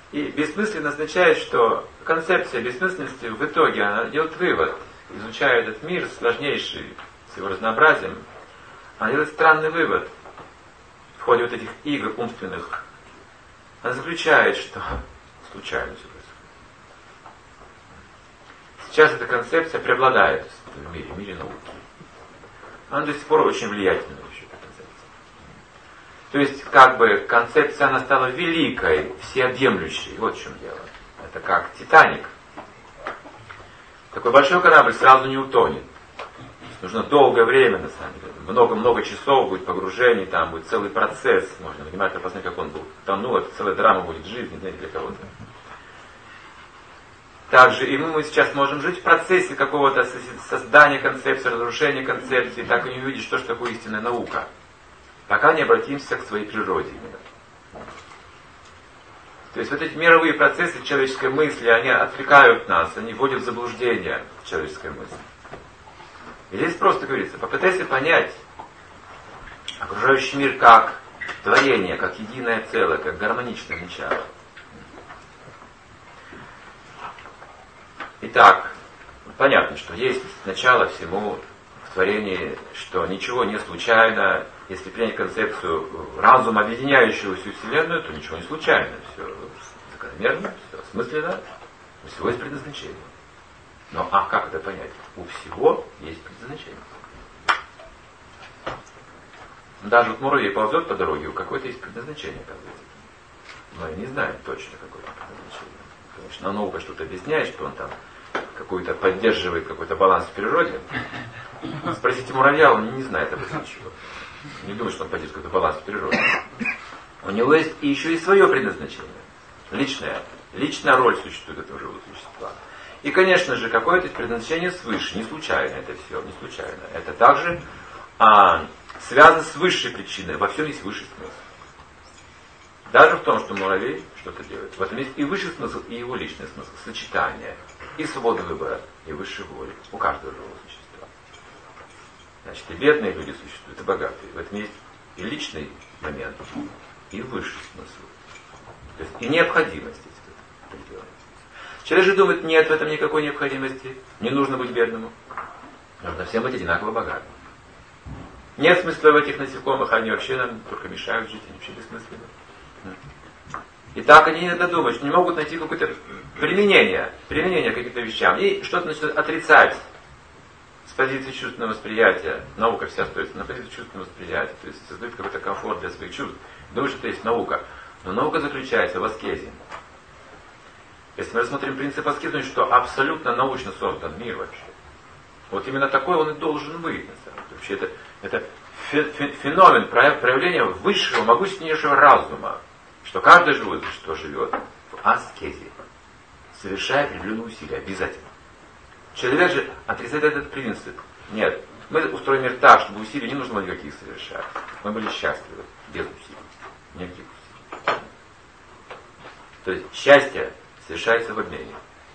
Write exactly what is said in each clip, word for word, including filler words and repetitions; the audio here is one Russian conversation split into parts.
И бессмысленно означает, что концепция бессмысленности в итоге, она делает вывод, изучая этот мир сложнейший, с его разнообразием, она делает странный вывод в ходе вот этих игр умственных. Она заключает, что случайно все происходит. Сейчас эта концепция преобладает в мире, в мире науки. Она до сих пор очень влиятельная еще, эта концепция. То есть, как бы, концепция, она стала великой, всеобъемлющей. Вот в чем дело. Это как Титаник. Такой большой корабль сразу не утонет. Нужно долгое время, на самом деле. Много-много часов будет погружений, там будет целый процесс. Можно внимательно посмотреть, как он был тонул. Это целая драма будет в жизни, знаете, для кого-то. Также и мы сейчас можем жить в процессе какого-то создания концепции, разрушения концепции, так и не увидеть, что же такое истинная наука. Пока не обратимся к своей природе именно. То есть вот эти мировые процессы человеческой мысли, они отвлекают нас, они вводят в заблуждение человеческой мысли. И здесь просто говорится, попытайся понять окружающий мир как творение, как единое целое, как гармоничное начало. Итак, понятно, что есть начало всему в творении, что ничего не случайно. Если принять концепцию разума, объединяющего всю Вселенную, то ничего не случайно. Все закономерно, все осмысленно, у всего есть предназначение. Но а как это понять? У всего есть предназначение. Даже вот муравей ползет по дороге, у какой-то есть предназначение, оказывается. Но я не знаю точно, какое предназначение. Конечно, наука что-то объясняет, что он там какой-то поддерживает какой-то баланс в природе. Спросите муравья, он не знает об этом ничего. Не думает, что он поддерживает какой-то баланс в природе. У него есть и еще и свое предназначение. Личное. Личная роль существует этого живого существа. И, конечно же, какое-то предназначение свыше. Не случайно это все, не случайно. Это также а, связано с высшей причиной. Во всем есть высший смысл. Даже в том, что муравей что-то делает. В этом есть и высший смысл, и его личный смысл. Сочетание. И свобода выбора, и высшей воли. У каждого живого существа. Значит, и бедные люди существуют, и богатые. В этом есть и личный момент, и высший смысл. То есть и необходимость это делать. Человек же думает, нет в этом никакой необходимости. Не нужно быть бедному. Нужно всем быть одинаково богатым. Нет смысла в этих насекомых, они вообще нам только мешают жить, они вообще бессмысленны. И так они иногда думают, что не могут найти какое-то применение, применение к каким-то вещам. И что-то начинают отрицать с позиции чувственного восприятия. Наука вся остается на позиции чувственного восприятия. То есть создают какой-то комфорт для своих чувств. Думают, что это есть наука. Но наука заключается в аскезе. Если мы рассмотрим принцип аскеза, что абсолютно научно создан мир вообще. Вот именно такой он и должен быть. На самом деле. Вообще это, это феномен проявления высшего, могущественнейшего разума. Что каждое живое существо живет в аскезе, совершая определенные усилия, обязательно. Человек же отрицает этот принцип. Нет, мы устроим мир так, чтобы усилий не нужно было никаких совершать. Мы были счастливы, без усилий. Никаких усилий. То есть счастье совершается в обмене.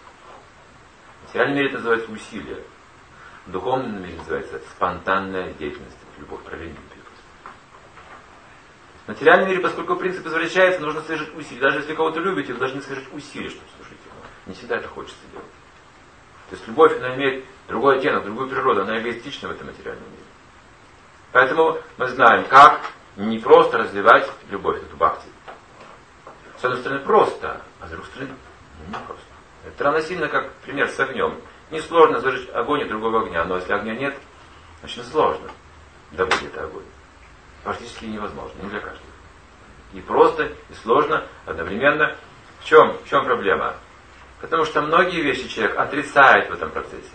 В материальном мире это называется усилие. В духовном мире называется спонтанная деятельность, любовь, проявление. В материальном мире, поскольку принцип извращается, нужно совершить усилия. Даже если кого-то любите, вы должны совершить усилия, чтобы служить ему. Не всегда это хочется делать. То есть любовь, она имеет другой оттенок, другую природу, она эгоистична в этом материальном мире. Поэтому мы знаем, как не просто развивать любовь, эту бхакти. С одной стороны просто, а с другой стороны не просто. Это равносильно, как пример с огнем. Несложно зажечь огонь и другого огня, но если огня нет, очень сложно добыть этот огонь. Практически невозможно, не для каждого. И просто, и сложно, одновременно. В чем, в чем проблема? Потому что многие вещи человек отрицает в этом процессе.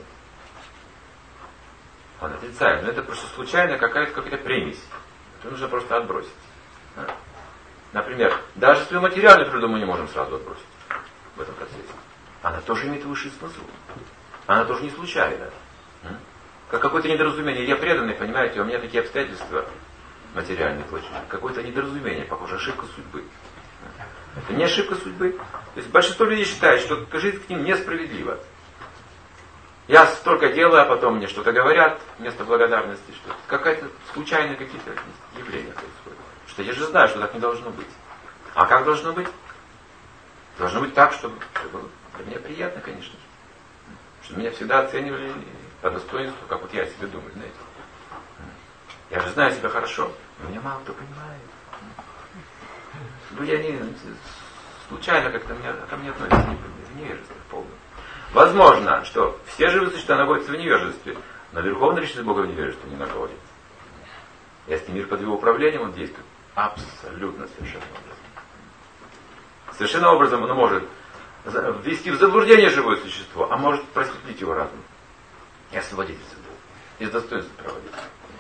Он отрицает, но это просто случайно какая-то какая-то примесь. Это нужно просто отбросить. Например, даже свою материальную природу мы не можем сразу отбросить в этом процессе. Она тоже имеет высший смысл. Она тоже не случайна. Как какое-то недоразумение. Я преданный, понимаете, у меня такие обстоятельства материальные плачевные. Какое-то недоразумение, похоже, ошибка судьбы. Это не ошибка судьбы. То есть большинство людей считает, что жизнь к ним несправедлива. Я столько делаю, а потом мне что-то говорят вместо благодарности, что какая-то случайные какие-то явления происходят. Что я же знаю, что так не должно быть. А как должно быть? Должно быть так, чтобы было для меня приятно, конечно же. Чтобы меня всегда оценивали по достоинству, как вот я о себе думаю, знаете. Я же знаю себя хорошо, но меня мало кто понимает. Люди, они случайно как-то меня, ко мне относятся в невежестве полном. Возможно, что все живые существа находятся в невежестве, но Верховный Личность Бога в невежестве не находится. Если мир под его управлением, он действует абсолютно совершенным образом. Совершенным образом он может ввести в заблуждение живое существо, а может просветлить его разум и освободить отсюда, и с достоинством проводить.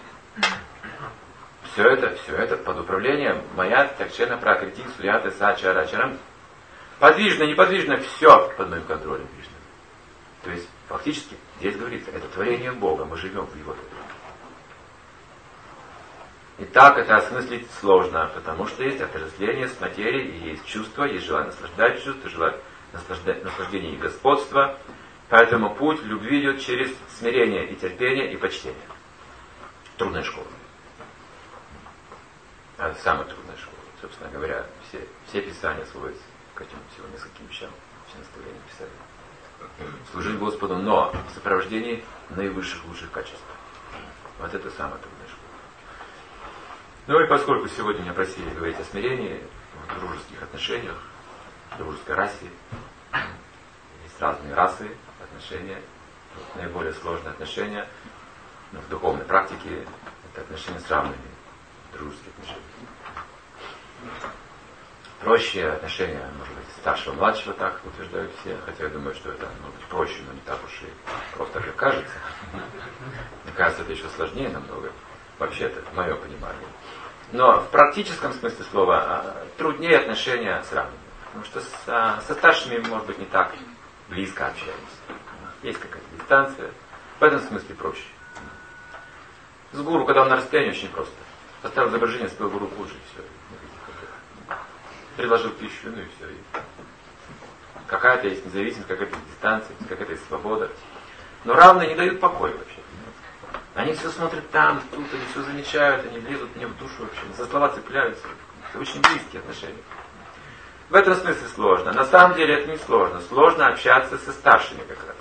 Все это, все это под управлением Майя Такчена Пракрити Сурьяты Сачарачарам. Подвижно, неподвижно, все под моим контролем. То есть, фактически, здесь говорится, это творение Бога, мы живем в Его творении. И так это осмыслить сложно, потому что есть отождествление с материей, и есть чувство, есть желание наслаждать чувство, желание наслаждения и господства. Поэтому путь любви идет через смирение и терпение и почтение. Трудная школа. Это самая трудная школа. Собственно говоря, все, все писания сводятся к этим всего нескольким вещам, все наставления писали. Служить Господу, но в сопровождении наивысших лучших качеств. Вот это самая трудная школа. Ну и поскольку сегодня меня просили говорить о смирении, в дружеских отношениях, в дружеской расе, есть разные расы, отношения, вот наиболее сложные отношения, но в духовной практике это отношения с равными, дружеские отношения. Проще отношения, может быть, старшего-младшего, так утверждают все, хотя я думаю, что это может быть проще, но не так уж и просто, как кажется. Мне кажется, это еще сложнее намного, вообще-то, в моем понимании. Но в практическом смысле слова труднее отношения с равными, потому что со, со старшими, может быть, не так близко общаемся. Есть какая-то дистанция, в этом смысле проще. С гуру, когда он на расстоянии, очень просто. Поставил изображение, спел гуру пуджи, и все. Предложил пищу, ну и все. Какая-то есть независимость, какая-то есть дистанция, какая-то есть свобода. Но равные не дают покоя вообще. Они все смотрят там, тут, они все замечают, они лезут мне в душу вообще, за слова цепляются. Это очень близкие отношения. В этом смысле сложно. На самом деле это не сложно. Сложно общаться со старшими как раз.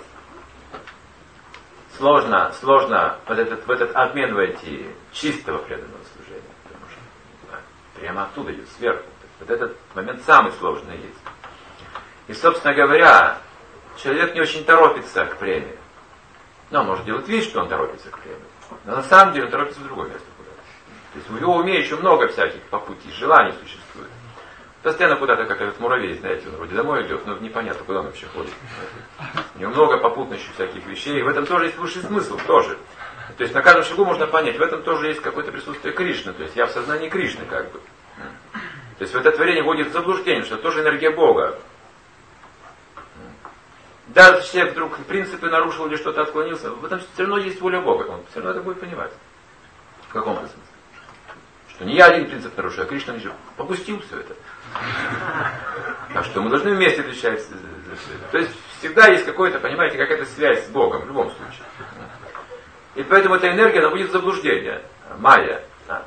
Сложно, сложно в этот, в этот обмен войти чистого преданного служения. Потому что да, прямо оттуда идет, сверху. Вот этот момент самый сложный есть. И, собственно говоря, человек не очень торопится к премии. Но он может делать вид, что он торопится к премии. Но на самом деле он торопится в другое место куда-то. То есть в его уме еще много всяких по пути желаний существует. Постоянно куда-то, как этот муравей, знаете, он вроде домой идет, но непонятно, куда он вообще ходит. У него много попутных еще всяких вещей. И в этом тоже есть высший смысл, тоже. То есть на каждом шагу можно понять, в этом тоже есть какое-то присутствие Кришны. То есть я в сознании Кришны как бы. То есть в это творение вводит в заблуждение, что это тоже энергия Бога. Даже если человек вдруг принципы нарушил или что-то отклонился, в этом все равно есть воля Бога. Он все равно это будет понимать. В каком-то смысле. Что не я один принцип нарушаю, а Кришна еще попустил все это. Так что мы должны вместе отвечать за все это. То есть всегда есть какое-то, понимаете, какая-то связь с Богом, в любом случае. И поэтому эта энергия, она будет в заблуждение. Майя.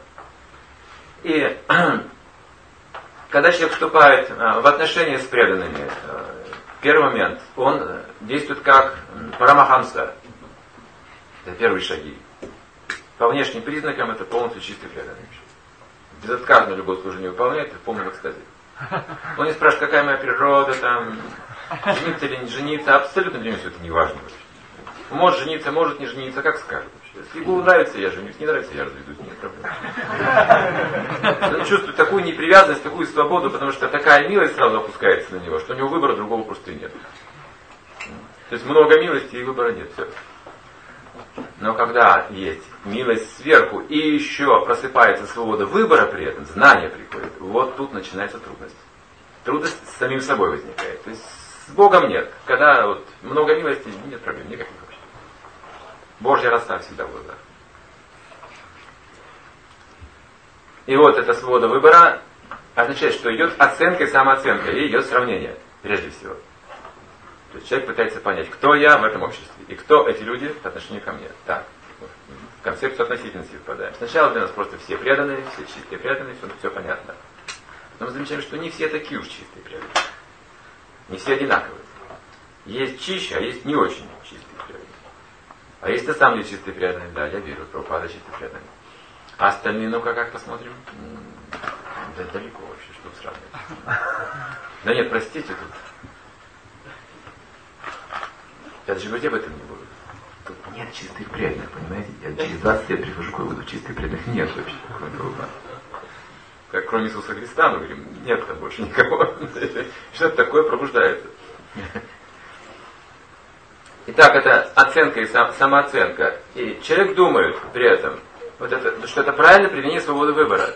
И когда человек вступает в отношения с преданными, первый момент, он действует как парамахамса. Это первые шаги. По внешним признакам это полностью чистый преданный. Безотказно любое служение выполняет, это в полном экстазе. Он не спрашивает, какая моя природа, там, жениться или не жениться, абсолютно для него все это не важно. Может жениться, может не жениться, как скажет. Если ему нравится, я женюсь, не нравится, я разведусь, нет проблем. Он чувствует такую непривязанность, такую свободу, потому что такая милость сразу опускается на него, что у него выбора другого просто нет. То есть много милости и выбора нет. Все. Но когда есть милость сверху и еще просыпается свобода выбора при этом, знание приходит, вот тут начинается трудность. Трудность с самим собой возникает. То есть с Богом нет. Когда вот много милости, нет проблем никаких вообще. Божья роса всегда в глазах. И вот эта свобода выбора означает, что идет оценка и самооценка, и идет сравнение, прежде всего. То есть человек пытается понять, кто я в этом обществе, и кто эти люди по отношению ко мне. Так, в концепцию относительности впадаем. Сначала для нас просто все преданные, все чистые преданные, все, все понятно. Но мы замечаем, что не все такие уж чистые преданные. Не все одинаковые. Есть чище, а есть не очень чистые преданные. А есть на самом деле чистые преданные, да, я верю, Прабхупада чистые преданные. А остальные, ну-ка, как посмотрим? Да далеко вообще, что сравнивать. Да нет, простите, тут. Я даже говорить об этом не буду. Тут нет чистых преданных, понимаете? Я через двадцать лет прихожу к выводу, чистых преданных нет вообще. Как кроме Иисуса Христа, мы говорим, нет там больше никого. Что-то такое пробуждается. Итак, это оценка и сам, самооценка. И человек думает при этом, вот это, что это правильное применение свободы выбора.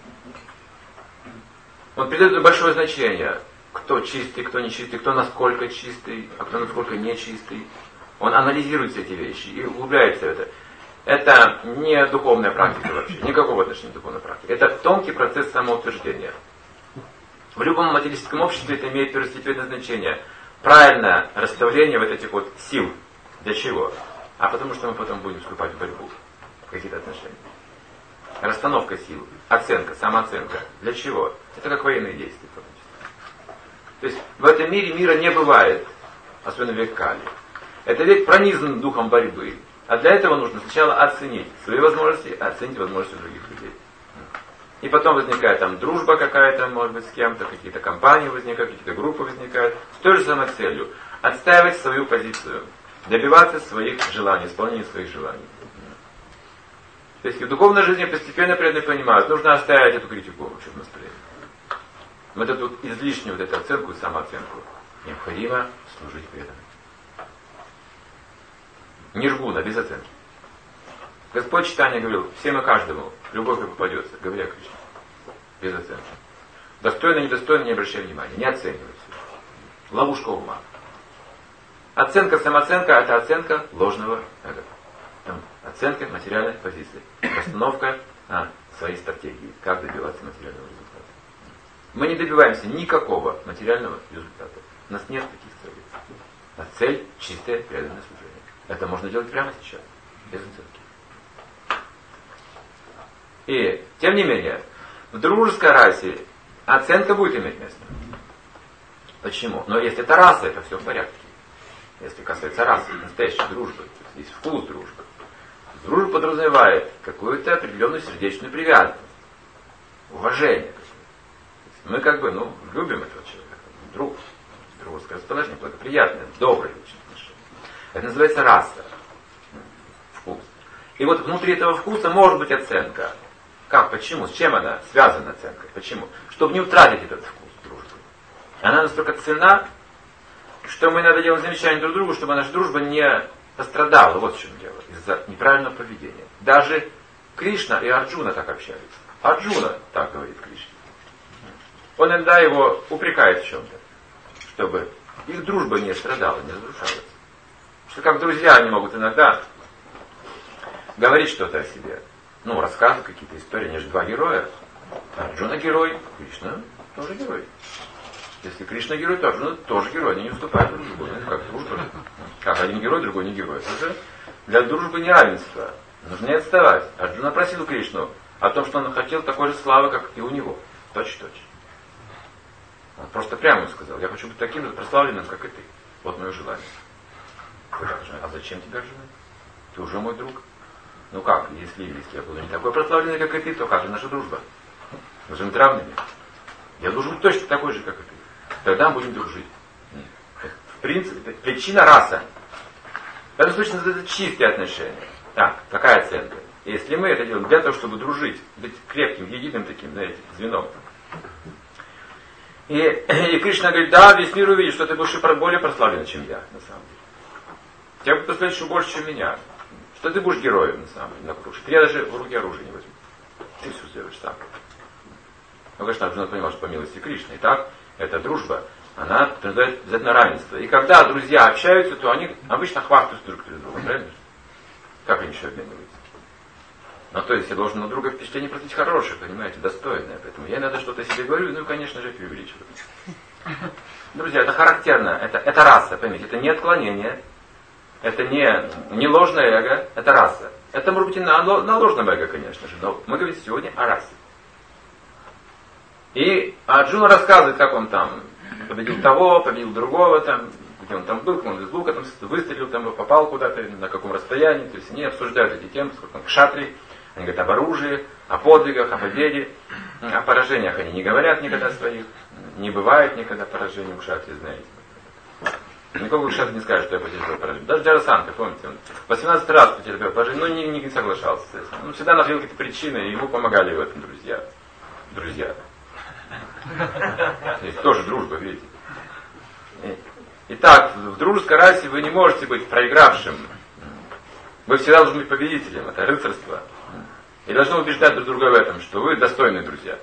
Он придает большое значение, кто чистый, кто не чистый, кто насколько чистый, а кто насколько не чистый. Он анализирует все эти вещи и углубляется в это. Это не духовная практика вообще, никакого отношения к духовной практике. Это тонкий процесс самоутверждения. В любом материалистическом обществе это имеет первостепенное значение. Правильное расставление вот этих вот сил. Для чего? А потому что мы потом будем вступать в борьбу, в какие-то отношения. Расстановка сил, оценка, самооценка. Для чего? Это как военные действия. То есть в этом мире мира не бывает, особенно в век Кали. Это век пронизан духом борьбы. А для этого нужно сначала оценить свои возможности, оценить возможности других людей. И потом возникает там дружба какая-то, может быть, с кем-то, какие-то компании возникают, какие-то группы возникают. С той же самой целью. Отстаивать свою позицию. Добиваться своих желаний, исполнения своих желаний. То есть в духовной жизни постепенно преданные понимают, нужно оставить эту критику в общем настроении. Вот эту излишнюю вот эту оценку и самооценку. Необходимо служить преданным. Ниргуна, без оценки. Господь Чайтанья говорил, всем и каждому, любовь как попадется, говоря Кришне. Без оценки. Достойно, недостойно, не обращай внимания, не оценивайте. Ловушка ума. Оценка, самооценка – это оценка ложного эго. Оценка материальной позиции. Расстановка на своей стратегии, как добиваться материального результата. Мы не добиваемся никакого материального результата. У нас нет таких целей. А цель – чистое преданное служение. Это можно делать прямо сейчас, без оценки. И, тем не менее, в дружеской расе оценка будет иметь место. Почему? Но если это раса, это все в порядке. Если касается расы, настоящей дружбы, то есть вкус дружбы. Дружба подразумевает какую-то определенную сердечную привязанность, уважение. Мы как бы, ну, любим этого человека, друг, дружеское расположение, благоприятное, доброе личное отношение. Это называется раса, вкус. И вот внутри этого вкуса может быть оценка. Как, почему, с чем она связана оценка? Почему? Чтобы не утратить этот вкус дружбы. Она настолько ценна, что мы иногда делаем замечание друг другу, чтобы наша дружба не пострадала. Вот в чем дело. Из-за неправильного поведения. Даже Кришна и Арджуна так общались. Арджуна так говорит Кришне. Он иногда его упрекает в чем-то, чтобы их дружба не страдала, не разрушалась. Что как друзья они могут иногда говорить что-то о себе. Ну, рассказывать какие-то истории. Они же два героя. Арджуна герой, Кришна тоже герой. Если Кришна герой, то Арджуна тоже герой. Они не уступают друг другу. Ну, как дружба. Как один герой, другой не герой. Это же для дружбы неравенство. Нужно не отставать. Арджуна просил Кришну о том, что он хотел такой же славы, как и у него. Точь-точь. Он просто прямо сказал, я хочу быть таким же прославленным, как и ты. Вот мое желание. А зачем тебе Арджуна? Ты уже мой друг. Ну как, если, если я буду не такой прославленный, как и ты, то как же наша дружба? Мы же равными. Я должен быть точно такой же, как и ты. Тогда мы будем дружить. В принципе, причина раса. В этом случае это чистые отношения. Так, какая оценка? Если мы это делаем для того, чтобы дружить, быть крепким, единым таким, знаете, звеном. И, и Кришна говорит, да, весь мир увидит, что ты будешь более прославлен, чем я, на самом деле. Тебя будет прославить еще больше, чем меня. Что ты будешь героем, на самом деле, на кружке. Я даже в руки оружие не возьму. Ты все сделаешь сам. Ну, конечно, Арджуна понимал, что по милости Кришны. Итак, эта дружба, она подразумевает обязательно равенство. И когда друзья общаются, то они обычно хвастаются друг перед другом, правильно? Как они еще обмениваются? Ну, то есть я должен на друга впечатление простить хорошее, понимаете, достойное. Поэтому я иногда что-то себе говорю, ну и, конечно же, преувеличиваю. Друзья, это характерно, это, это раса, поймите, это не отклонение, это не, не ложное эго, это раса. Это может быть и на, на ложном эго, конечно же, но мы говорим сегодня о расе. И Арджуна рассказывает, как он там победил того, победил другого, там, где он там был, он из лука там выстрелил, там, попал куда-то, на каком расстоянии. То есть они обсуждают эти темы, сколько он кшатри, они говорят об оружии, о подвигах, о победе. О поражениях они не говорят никогда своих, не бывает никогда поражений у кшатри, знаете. Никого кшатри не скажет, что я потерпел поражение. Даже Джарасандха, помните, он восемнадцать раз потерпел поражение, но не, не соглашался с этим. Он всегда находил какие-то причины, и ему помогали в этом друзья. Друзья. Здесь тоже дружба, видите. Итак, в дружеской расе вы не можете быть проигравшим. Вы всегда должны быть победителем. Это рыцарство. И должны убеждать друг друга в этом, что вы достойные друзья.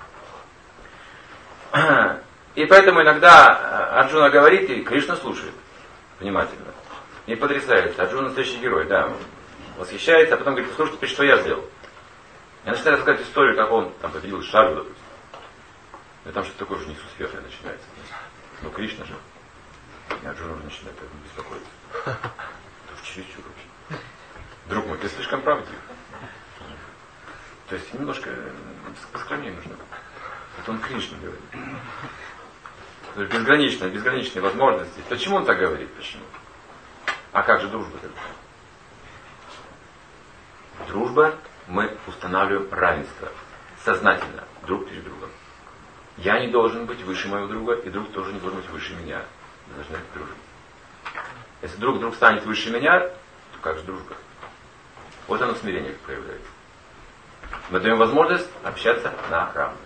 И поэтому иногда Арджуна говорит, и Кришна слушает внимательно. И потрясается. Арджуна настоящий герой, да. Восхищается, а потом говорит, послушайте, теперь что я сделал? Я начинаю рассказать историю, как он там победил Шару, допустим. И там что-то такое уже несусветное начинается. Ну, Кришна же. И Арджуна уже начинает этому беспокоиться. Это в чересчур вообще. Друг мой, ты слишком правдив. То есть немножко поскромнее нужно. Это он Кришна говорит. Безграничные, безграничные возможности. Почему он так говорит? Почему? А как же дружба тогда? Дружба, мы устанавливаем равенство. Сознательно, друг перед другом. Я не должен быть выше моего друга, и друг тоже не должен быть выше меня. Мы должны дружить. Если друг вдруг станет выше меня, то как же дружба? Вот оно смирение проявляется. Мы даем возможность общаться на равных.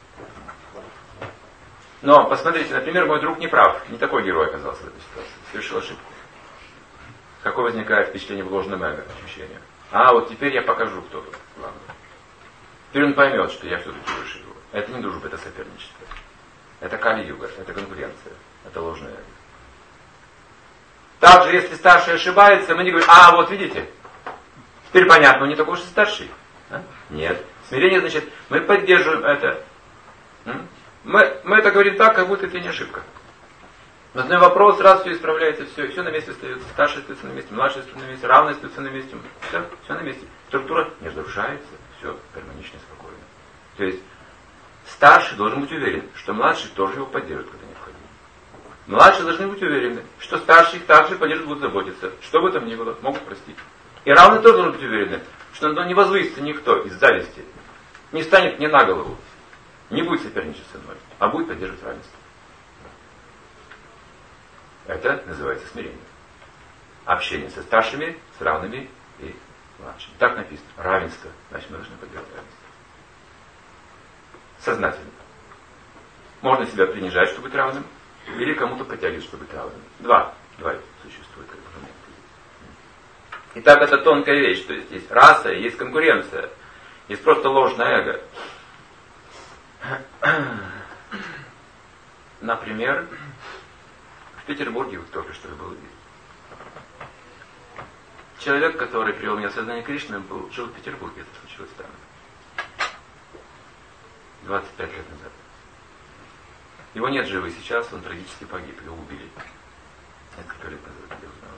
Но посмотрите, например, мой друг не прав, не такой герой оказался в этой ситуации, совершил ошибку. Какое возникает впечатление в ложном эго, ощущение? А вот теперь я покажу, кто тут главный. Теперь он поймет, что я все-таки выше его. Это не дружба, это соперничество. Это кали-юга, это конкуренция, это ложное эго. Также, если старший ошибается, мы не говорим, а вот видите, теперь понятно, он не такой уж и старший. А? Нет. Смирение значит, мы поддерживаем это. Мы, мы это говорим так, как будто это не ошибка. Но один вопрос, раз все исправляется, все, все на месте остается. Старший остается на месте, младший остается на месте, равный остается на месте. Все, все на месте. Структура не разрушается, все гармонично и спокойно. То есть старший должен быть уверен, что младший тоже его поддержит, когда необходимо. Младшие должны быть уверены, что старший их также поддержит, будут заботиться. Что бы там ни было, могут простить. И равные тоже должны быть уверены, что не возвысится никто из зависти, не станет мне на голову, не будет соперничать со мной, а будет поддерживать равенство. Это называется смирение. Общение со старшими, с равными и младшими. Так написано. Равенство. Значит, мы должны поддерживать равенство. Сознательно. Можно себя принижать, чтобы быть равным, или кому-то подтягивать, чтобы быть равным. Два. Два существует. Итак, это тонкая вещь. То есть есть раса, есть конкуренция. Есть просто ложное эго. Например, в Петербурге, вот только что был человек, который привел меня в сознание Кришны, был, жил в Петербурге, это случилось там. двадцать пять лет назад. Его нет живы сейчас, он трагически погиб, его убили. Несколько лет назад я узнал.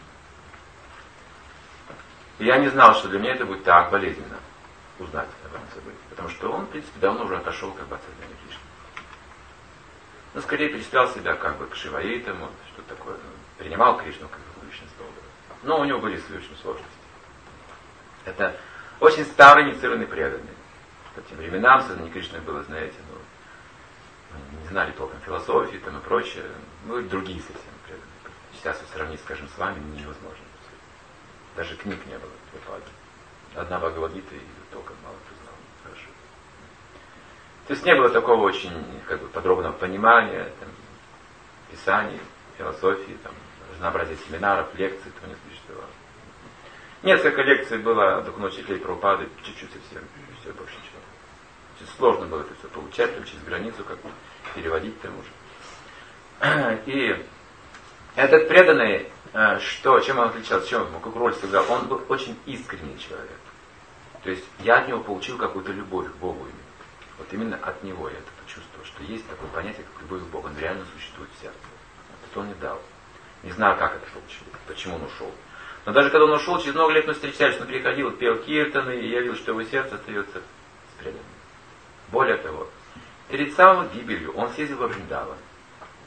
И я не знал, что для меня это будет так болезненно узнать об этом событии. Потому что он, в принципе, давно уже отошел как бы от сознания Кришны. Но скорее перестал себя как бы к Шиваитам, он что-то такое, ну, принимал Кришну как бы личность Бога. Но у него были свои очень сложности. Это очень старый инициированный преданный. По тем временам сознание Кришны было, знаете, ну, не знали толком философии там и прочее. Ну, и другие совсем преданные. Сейчас вот сравнить, скажем, с вами невозможно. Даже книг не было. Одна Бхагавад-гита и толком мало кто знал. Хорошо. То есть не было такого очень как бы, подробного понимания, там, писаний, философии, там, разнообразия семинаров, лекций, этого не существовало. Несколько лекций было только учителей Прабхупады, чуть-чуть совсем, все, больше ничего. Очень сложно было это все получать, там, через границу как бы переводить к тому же. И этот преданный, что, чем он отличался, чем он, как роль сыграл, он был очень искренний человек. То есть я от него получил какую-то любовь к Богу именно. Вот именно от него я это почувствовал, что есть такое понятие, как любовь к Богу. Он реально существует в сердце. Это он не дал. Не знаю, как это получилось, почему он ушел. Но даже когда он ушел, через много лет мы встречались, он приходил, пел киртаны, и я видел, что его сердце остается с преданным. Более того, перед самой гибелью он съездил во Вриндаван.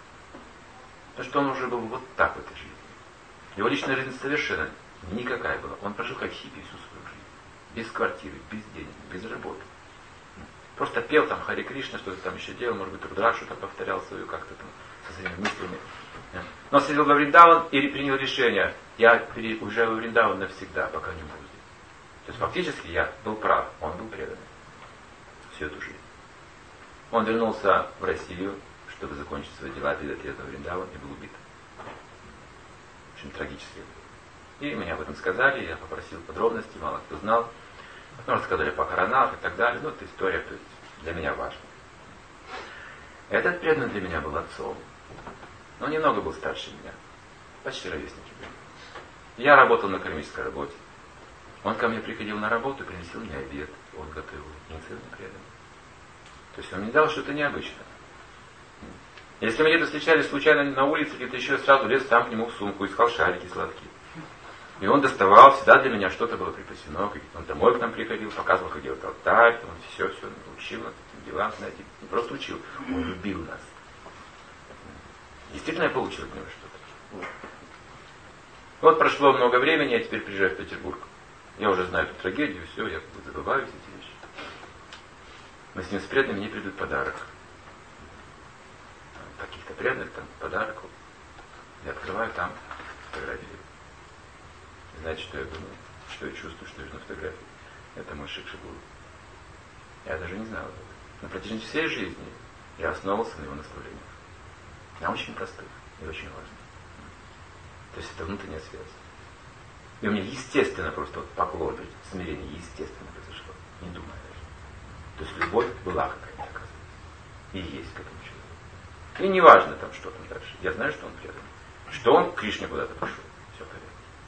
Потому что он уже был вот так в этой жизни. Его личная жизнь совершенно никакая была. Он прожил как хиппи всю свою жизнь. Без квартиры, без денег, без работы. Просто пел там Харе Кришна, что-то там еще делал, может быть, Рудрашу там повторял свою как-то там со своими мыслями. Но сидел во Вриндаван и принял решение, я уезжаю во Вриндаван навсегда, пока не умру. То есть фактически я был прав, он был преданный всю эту жизнь. Он вернулся в Россию, чтобы закончить свои дела перед отъездом в Вриндаван, и был убит. Очень трагически. И мне об этом сказали, я попросил подробностей, мало кто знал. Потом рассказали о похоронах и так далее. Ну, это история, то есть для меня важна. Этот преданный для меня был отцом. Но немного был старше меня. Почти ровесники были. Я работал на кармической работе. Он ко мне приходил на работу и приносил мне обед. Он готовил. Инициативно преданный. То есть он мне дал что-то необычное. Если мы где-то встречались случайно на улице, где-то еще сразу лез сам к нему в сумку, искал шарики сладкие. И он доставал, всегда для меня что-то было припасено. Он домой к нам приходил, показывал, как делать алтарь, он все, все учил нас этим делам, знаете. Не просто учил, он любил нас. Действительно, я получил от него что-то. Вот прошло много времени, я теперь приезжаю в Петербург. Я уже знаю эту трагедию, все, я забываю все эти вещи. Мы с ним с преданными, мне придут подарок. Каких-то преданных, там, подарок. Я открываю там фотографии. Знаете, что я думаю? Что я чувствую, что вижу на фотографии? Это мой Шикша Гуру. Я даже не знал этого. На протяжении всей жизни я основывался на его наставлениях. На очень простых и очень важных. То есть это внутренняя связь. И у меня естественно просто вот поклон, смирение естественно произошло. Не думая даже. То есть любовь была какая-то, оказывается. И есть к этому человеку. И не важно там, что там дальше. Я знаю, что он предан. Что он к Кришне куда-то пошел. Все понятно.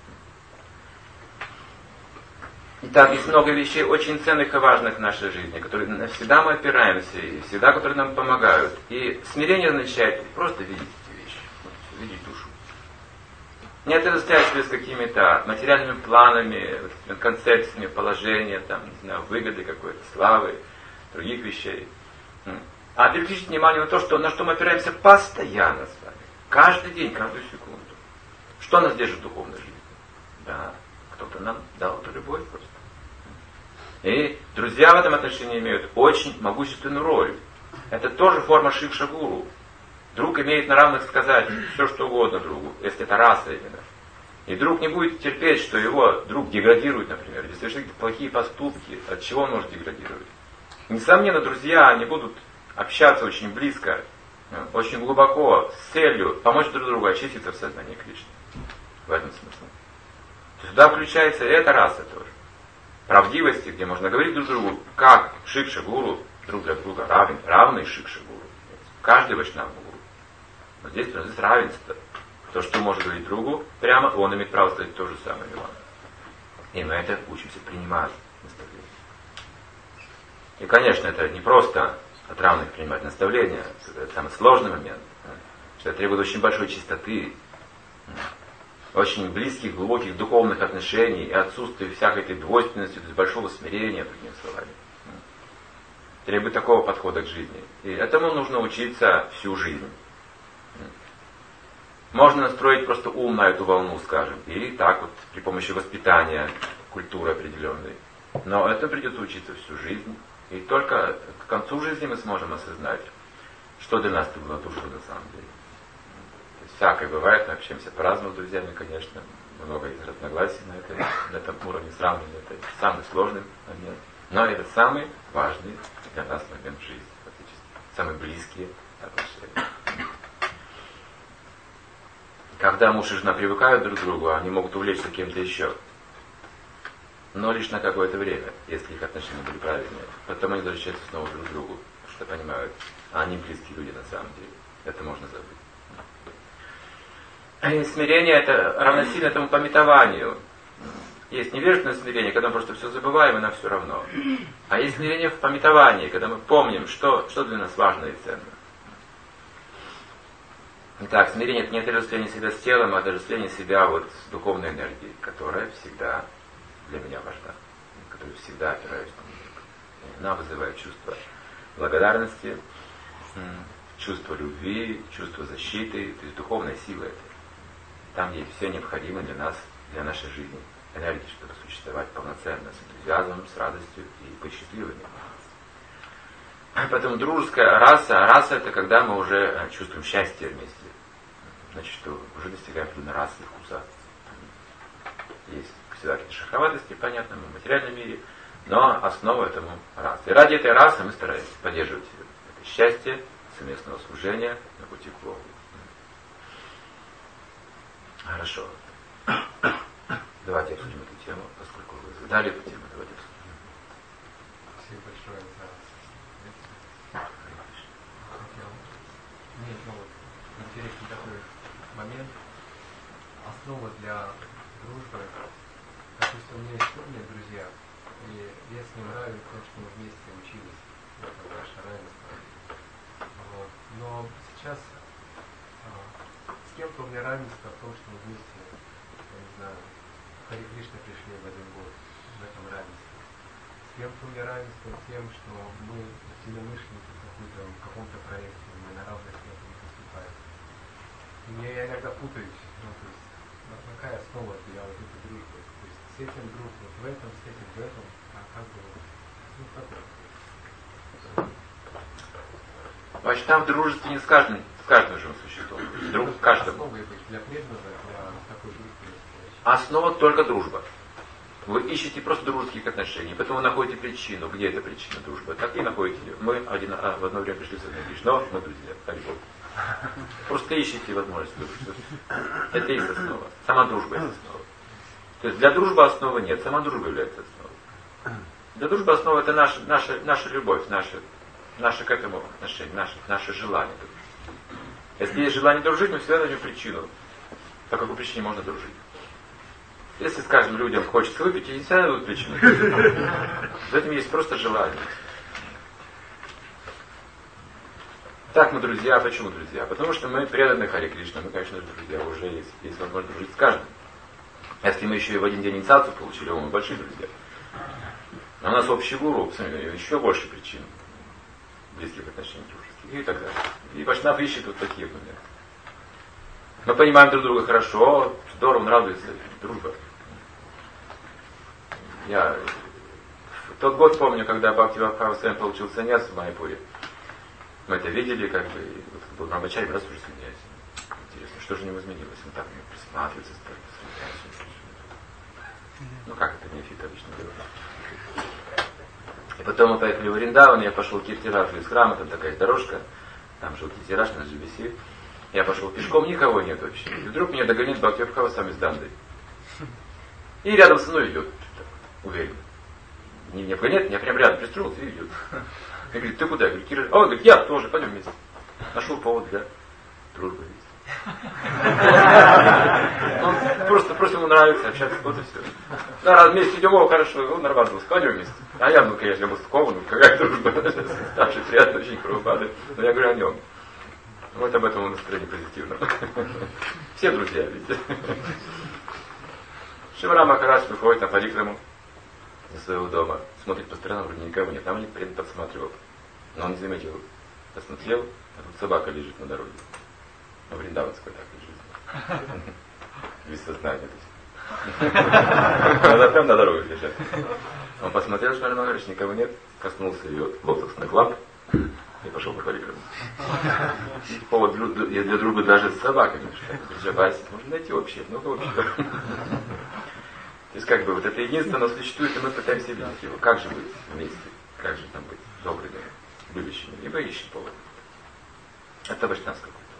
Итак, есть много вещей очень ценных и важных в нашей жизни, которые навсегда мы опираемся, и всегда, которые нам помогают. И смирение означает просто видеть эти вещи, видеть душу. Не отождествлять себя с какими-то материальными планами, концепциями, положения, там, не знаю, выгоды какой-то, славы, других вещей. А переключить внимание на то, что, на что мы опираемся постоянно с вами. Каждый день, каждую секунду. Что нас держит в духовной жизни? Да, кто-то нам дал эту любовь просто. И друзья в этом отношении имеют очень могущественную роль. Это тоже форма Шикша Гуру. Друг имеет на равных сказать все, что угодно другу, если это раса именно. И друг не будет терпеть, что его друг деградирует, например, или совершит плохие поступки. От чего он может деградировать? Несомненно, друзья, они будут общаться очень близко, очень глубоко, с целью помочь друг другу очиститься в сознании Кришны. В этом смысле. Сюда включается и эта раса тоже. Правдивости, где можно говорить друг другу, как Шикша Гуру друг для друга равен, равный Шикша Гуру. Каждый Вайшнава Гуру. Но здесь, здесь равенство. То, что может говорить другу прямо, он имеет право сказать то же самое и вам. И мы это учимся принимать наставления. И, конечно, это не просто от равных принимать наставления, это самый сложный момент, что это требует очень большой чистоты, очень близких, глубоких духовных отношений и отсутствия всякой этой двойственности, то есть большого смирения, другими словами. Требует такого подхода к жизни. И этому нужно учиться всю жизнь. Можно настроить просто ум на эту волну, скажем, и так вот при помощи воспитания, культуры определенной. Но это придется учиться всю жизнь. И только к концу жизни мы сможем осознать, что для нас это было душа на самом деле. То есть всякое бывает, мы общаемся по-разному с друзьями, конечно, много из разногласий на этом, на этом уровне сравнения. Это самый сложный момент. Но это самый важный для нас момент в жизни, фактически. Самые близкие отношения. Когда муж и жена привыкают друг к другу, они могут увлечься кем-то еще. Но лишь на какое-то время, если их отношения были правильные. Потом они возвращаются снова друг к другу, потому что понимают, а они близкие люди на самом деле. Это можно забыть. И смирение это равносильно этому памятованию. Есть невежественное смирение, когда мы просто все забываем, и нам все равно. А есть смирение в памятовании, когда мы помним, что, что для нас важно и ценно. Итак, смирение это не отождествление себя с телом, а отождествление себя вот с духовной энергией, которая всегда для меня важна, которую всегда опираюсь на нее. Она вызывает чувство благодарности, чувство любви, чувство защиты, то есть духовная сила это. Там есть все необходимое для нас, для нашей жизни энергии, чтобы существовать полноценно, с энтузиазмом, с радостью и быть счастливыми. Поэтому дружеская раса, раса это когда мы уже чувствуем счастье вместе. Значит, что уже достигаем определенной расы, вкуса. Есть всегда какие-то шероховатости, понятно, в материальном мире, но основа этому раса. И ради этой расы мы стараемся поддерживать это счастье совместного служения на пути к Богу. Хорошо. Давайте обсудим эту тему, поскольку вы задали эту тему, давайте обсудим. Спасибо большое за хотел. Мне ну, вот, интересный такой момент. Основа для дружбы. Допустим, у меня есть умные друзья, и я с ним равен, потому что мы вместе учились. Это наше равенство. Вот. Но сейчас а, с кем-то у меня равенство в том, что мы вместе, я не знаю, Харе Кришна пришли в один год, в этом равенстве. С кем-то у меня равенство тем, что мы единомышленники в каком-то проекте, мы на равных методах поступаем. И мне я иногда путаюсь, ну, то есть, какая основа для вот этой дружбы. То есть с этим друг, вот в этом, с этим, в этом, а как бы, ну, такое. Значит, там в дружестве не с каждым, с каждым живым существом. Друг с каждым. Основа для преданного, для такой дружбы. Основа только дружба. Вы ищете просто дружеских отношений, потом вы находите причину. Где эта причина дружбы? Так и находите ее. Мы один, а, в одно время пришли в Соединенные Штаты, но мы друзья. Альбом. Просто ищите возможность дружбы. Это и есть основа. Сама дружба есть основа. То есть для дружбы основы нет, сама дружба является основой. Для дружбы основа это наша, наша, наша любовь, наше, наше к этому отношение, наше, наше желание дружить. Если есть желание дружить, мы всегда найдем причину. По какой причине можно дружить. Если, скажем, людям хочется выпить, и не всегда найдут причину. В этом есть просто желание. Так мы друзья. Почему друзья? Потому что мы преданы Харе Кришна. Мы, конечно, друзья. Уже есть, есть возможность дружить с каждым. Если мы еще и в один день инициацию получили, мы большие друзья. А у нас общий гуру, еще больше причин близких отношений дружеских и так далее. И Вайшнав ищет вот такие моменты. Мы понимаем друг друга хорошо, здорово, нравится дружба. Я в тот год помню, когда Бхактивinoда Свами получил саньяс в Майяпуре. Мы это видели, как бы, и вот был Рамачарья, раз уже сменяется. Интересно, что же не изменилось? Он так мне присматривается, стал. Ну как это неофит обычно делает. И потом мы поехали в Вриндаван, я пошел к Киртиражу из храма, там такая дорожка, там жил Киртираж на джи би си. Я пошел пешком, никого нет вообще. И вдруг меня догонит Бхактивinoda Свами с Дандой. И рядом со мной идет, уверенно. Не, не обгоняет, меня прям рядом пристроился и идет. Я говорю, ты куда? Я говорю, Кира. А он говорит, я тоже, пойдем вместе. Нашел повод для дружбы. Ну, просто, просто ему нравится общаться, вот и все. Да, раз вместе идем, о, хорошо, он нормально, пойдем вместе. А я, ну, конечно, мосткован, ну, какая дружба, старший приятный очень Прабхупады. Но я говорю о нем. Вот об этом настроение позитивно. Все друзья, видите. Шивара Махарадж выходит на парикраму из своего дома, смотрит по сторонам, вроде никого нет, там он не подсматривал. Но он не заметил. Посмотрел, а тут собака лежит на дороге. Ну, вриндаванская так лежит. Без сознания. Она прям на дороге лежит. Он посмотрел, что Махарадж, никого нет, коснулся ее лотосных лап и пошел по парикраму. Повод для дружбы даже с собаками. Джабаси можно найти вообще, много вообще. То есть как бы вот это единственное существует, и мы пытаемся видеть его. Как же быть вместе? Как же там быть добрыми, любящими? Либо ищем повод. Это вайшнавское культура.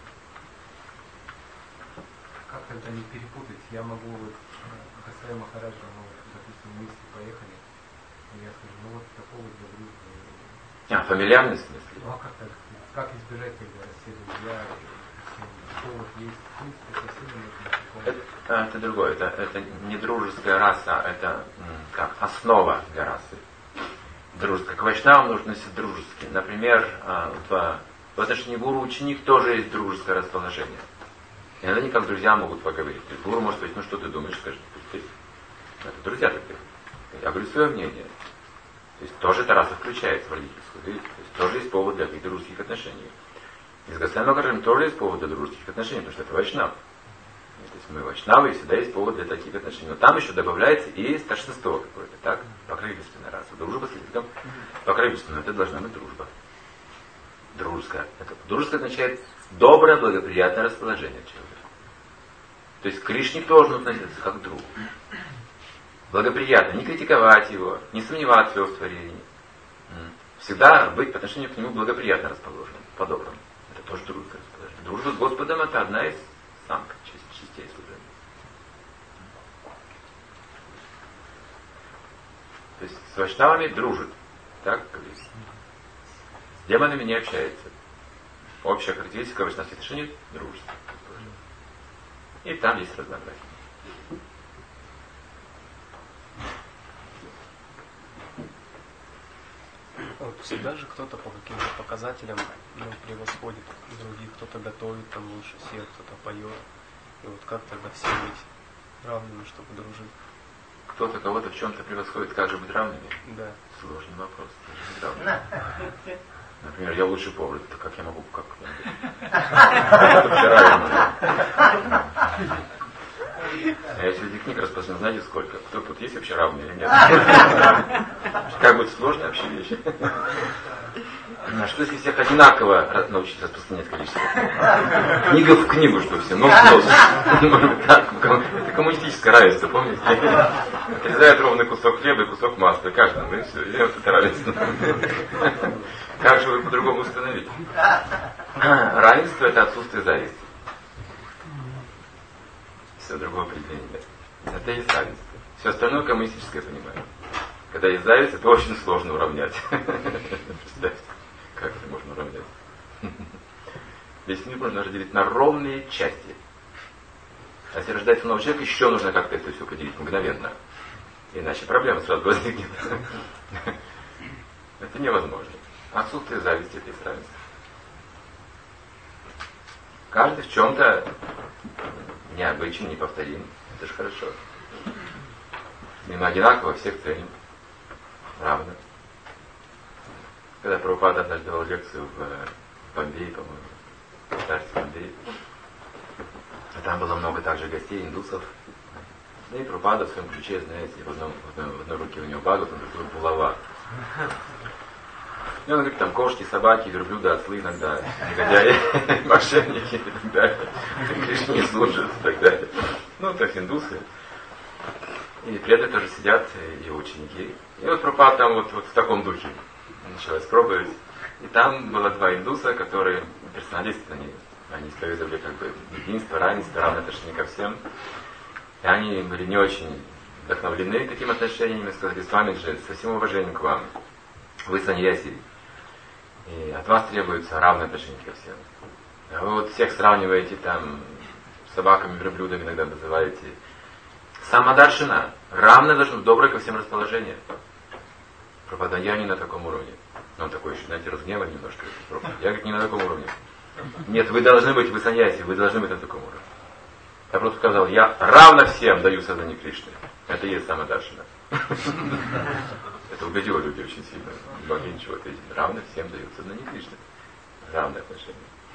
Как тогда не перепутать? Я могу вот Госвами Махараджа, мы, допустим, вместе поехали, и я скажу, ну вот такого для дружбы. А, фамильярность в смысле? Ну а как так? Как избежать, когда все друзья, повод есть, в принципе, совсем не это, это другое, это, это не дружеская раса, это как основа для расы. Дружеская. К вайшнавам нужно носить дружески. Например, в, в отношении гуру-ученик тоже есть дружеское расположение. Иногда они как друзья могут поговорить. То есть гуру может сказать, ну что ты думаешь, скажет, ты. Это друзья такие. Я говорю свое мнение. То есть тоже эта раса включается в родительскую. То есть тоже есть повод для каких-то дружеских отношений. И с Госвами Махараджем тоже есть повод для дружеских отношений, потому что это вайшнав. То есть мы вайшнавы, и всегда есть повод для таких отношений. Но там еще добавляется и старшинство какое-то, так? Покровительственная раса. Дружба с лидером покровительственная. Это должна быть дружба. Дружеская. Это, дружеская означает доброе, благоприятное расположение человека. То есть к Кришне тоже нужно относиться как к другу. Благоприятно, не критиковать его, не сомневаться в его творении. Всегда быть по отношению к нему благоприятно расположенным, по-доброму. Это тоже дружеское расположение. Дружба с Господом — это одна из самых частей служения. То есть с вайшнавами дружит, так говорится. С демонами не общается. Общая характеристика вайшнавских отношений — дружество. И там есть разнообразие. Всегда же кто-то по каким-то показателям ну, превосходит других, кто-то готовит там лучше всех, кто-то поет. И вот как тогда все быть равными, чтобы дружить? Кто-то кого-то в чем-то превосходит, как же быть равными? Да. Сложный вопрос. Например, я лучший повар, это как я могу, как а я среди книг распространил, знаете сколько? Кто тут есть вообще равный или нет? Как будет сложная вообще вещь. А что если всех одинаково научить распространять количество? Книга в книгу, что все, нос в нос. Это коммунистическое равенство, помните? Отрезают ровный кусок хлеба и кусок масла каждому, и все, и вот это равенство. Как же вы по-другому установить? Равенство — это отсутствие зависти. Все, другого определения нет. Это есть равенство. Все остальное коммунистическое понимание. Когда есть зависть, это очень сложно уравнять. Представьте, как это можно уравнять? Весь мир можно разделить на ровные части. А если рождается новый человек, еще нужно как-то это все поделить мгновенно. Иначе проблема сразу возникнет. Это невозможно. Отсутствие зависти — это есть равенство. Каждый в чем-то необычен, неповторим. Это же хорошо. И мы одинаково всех ценим. Равно. Когда Прабхупада однажды давал лекцию в Бомбее, по-моему, в Старте Бомбее, а там было много также гостей, индусов. И Прабхупада в своем ключе, знаете, в, одном, в, одной, в одной руке у него Бхагаватам, в другой булава. И он говорит, там кошки, собаки, верблюды, ослы иногда, негодяи, мошенники и так далее. Кришне не служат и так далее. Ну, так индусы. И преданные тоже сидят, его ученики. И вот Прабхупада там вот, вот в таком духе началось пробовать. И там было два индуса, которые персоналисты, они, они исповедовали как бы единство, равенство, равное отношение ко всем. И они были не очень вдохновлены таким отношением, сказали, Свамиджи, со всем уважением к вам, вы саньяси, и от вас требуется равное отношение ко всем. А вы вот всех сравниваете там с собаками, верблюдами иногда называете. Самадаршина, равное должно быть доброе ко всем расположение. Прабхупада, я не на таком уровне. Он такой еще, знаете, разгневан немножко. Я, говорит, не на таком уровне. Нет, вы должны быть, вы саньяси, вы должны быть на таком уровне. Я просто сказал, я равно всем даю сознание Кришны. Это и есть самадаршина. Это убедило людей очень сильно. Не могли ничего ответить. Равно всем дают сознание Кришны. Равное отношение.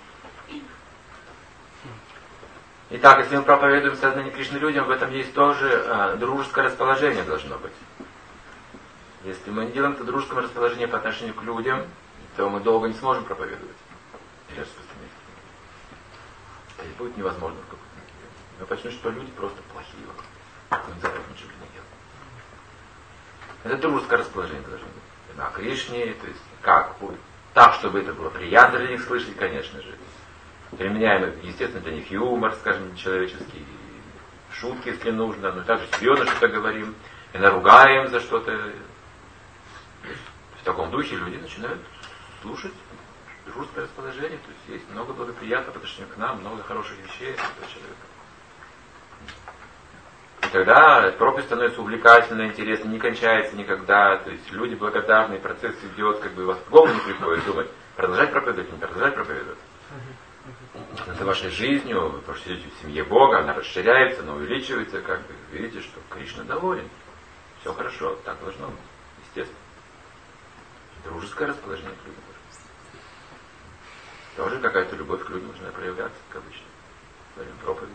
Итак, если мы проповедуем сознание Кришны людям, в этом есть тоже э, дружеское расположение должно быть. Если мы не делаем это дружеское расположение по отношению к людям, то мы долго не сможем проповедовать. Или распространять. Это будет невозможно в какой-то момент. Мы почнем, что люди просто плохие. Мы за это ничего не делаем. Это дружеское расположение должно быть. А Кришне, то есть как будет? Так, чтобы это было приятно для них слышать, конечно же. Применяем, естественно, для них юмор, скажем, человеческий, шутки, если нужно, но также серьезно что-то говорим, и наругаем за что-то. В таком духе люди начинают слушать дружеское расположение, то есть есть много благоприятного по отношению к нам, много хороших вещей от этого человека. И тогда проповедь становится увлекательной, интересной, не кончается никогда, то есть люди благодарны, процесс идет, как бы у вас в голову не приходит думать, продолжать проповедовать, не продолжать проповедовать. За вашей жизнью, вы просто сидите в семье Бога, она расширяется, она увеличивается, как бы видите, что Кришна доволен. Все хорошо, так должно быть, естественно. Дружеское расположение к людям. Тоже какая-то любовь к людям должна проявляться, как обычно. Во время проповеди.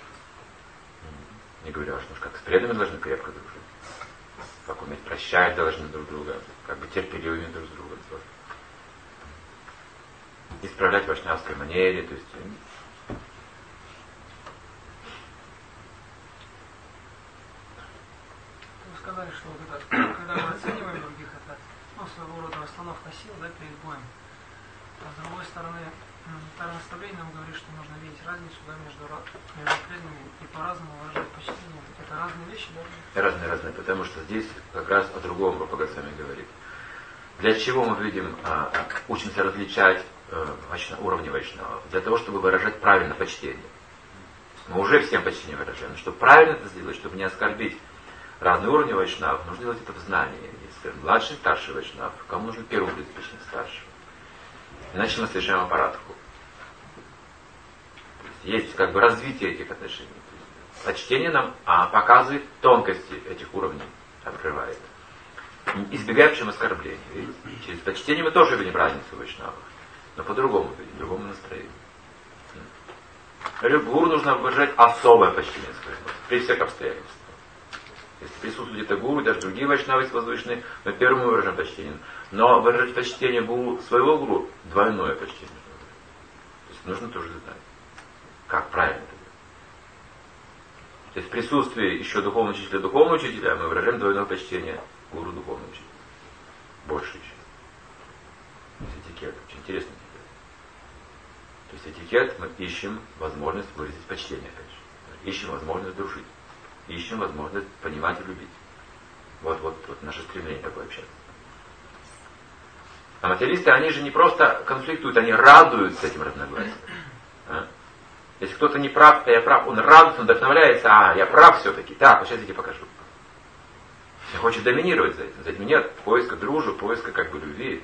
Не говорю, что уж как с преданными должны крепко дружить. Как уметь прощать должны друг друга, как бы терпеливыми друг с другом. Исправлять в вайшнавской манере, то есть. Вы сказали, что вот это, когда мы оцениваем других, это ну, своего рода расстановка сил, да, перед боем. А с другой стороны, второе наставление нам говорит, что нужно видеть разницу, да, между, между преданными и по-разному выражать почтение. Это разные вещи, да? Разные, разные, потому что здесь как раз о другом Рупа Госвами говорит. Для чего мы видим, а, учимся различать а, вайшна, уровни вайшнавов? Для того, чтобы выражать правильно почтение. Мы уже всем почтение выражаем. Но чтобы правильно это сделать, чтобы не оскорбить разные уровни вайшнавов, нужно делать это в знании. Если младший, старший вайшнав, кому нужно первому предпочтение старшего. Иначе мы совершаем аппаратку. Есть как бы развитие этих отношений. Почтение нам а, показывает тонкости этих уровней, открывает. Избегаем чем оскорбления. Видите? Через почтение мы тоже видим разницу в вайшнавах, но по-другому видим, другому настроению. Гуру нужно выражать особое почтение своему, при всех обстоятельствах. Если присутствует где-то гуру, даже другие вайшнавы возвышенные, мы первым выражаем почтение. Но выражать почтение гуру, своего гуру, двойное почтение. То есть нужно тоже знать, как правильно это делать. То есть в присутствии еще духовного учителя, духовного учителя, мы выражаем двойное почтение гуру, духовного учителя. Больше еще. То есть этикет, очень интересный этикет. То есть этикет, мы ищем возможность выразить почтение, опять же. Ищем возможность дружить. Ищем возможность понимать и любить. Вот, вот, вот наше стремление такое общаться. А материалисты, они же не просто конфликтуют, они радуются этим разногласиям. А? Если кто-то не прав, а я прав, он радуется, он вдохновляется, а, я прав все-таки. Так, вот сейчас я тебе покажу. Он хочет доминировать за этим. За этим нет поиска дружбы, поиска как бы любви.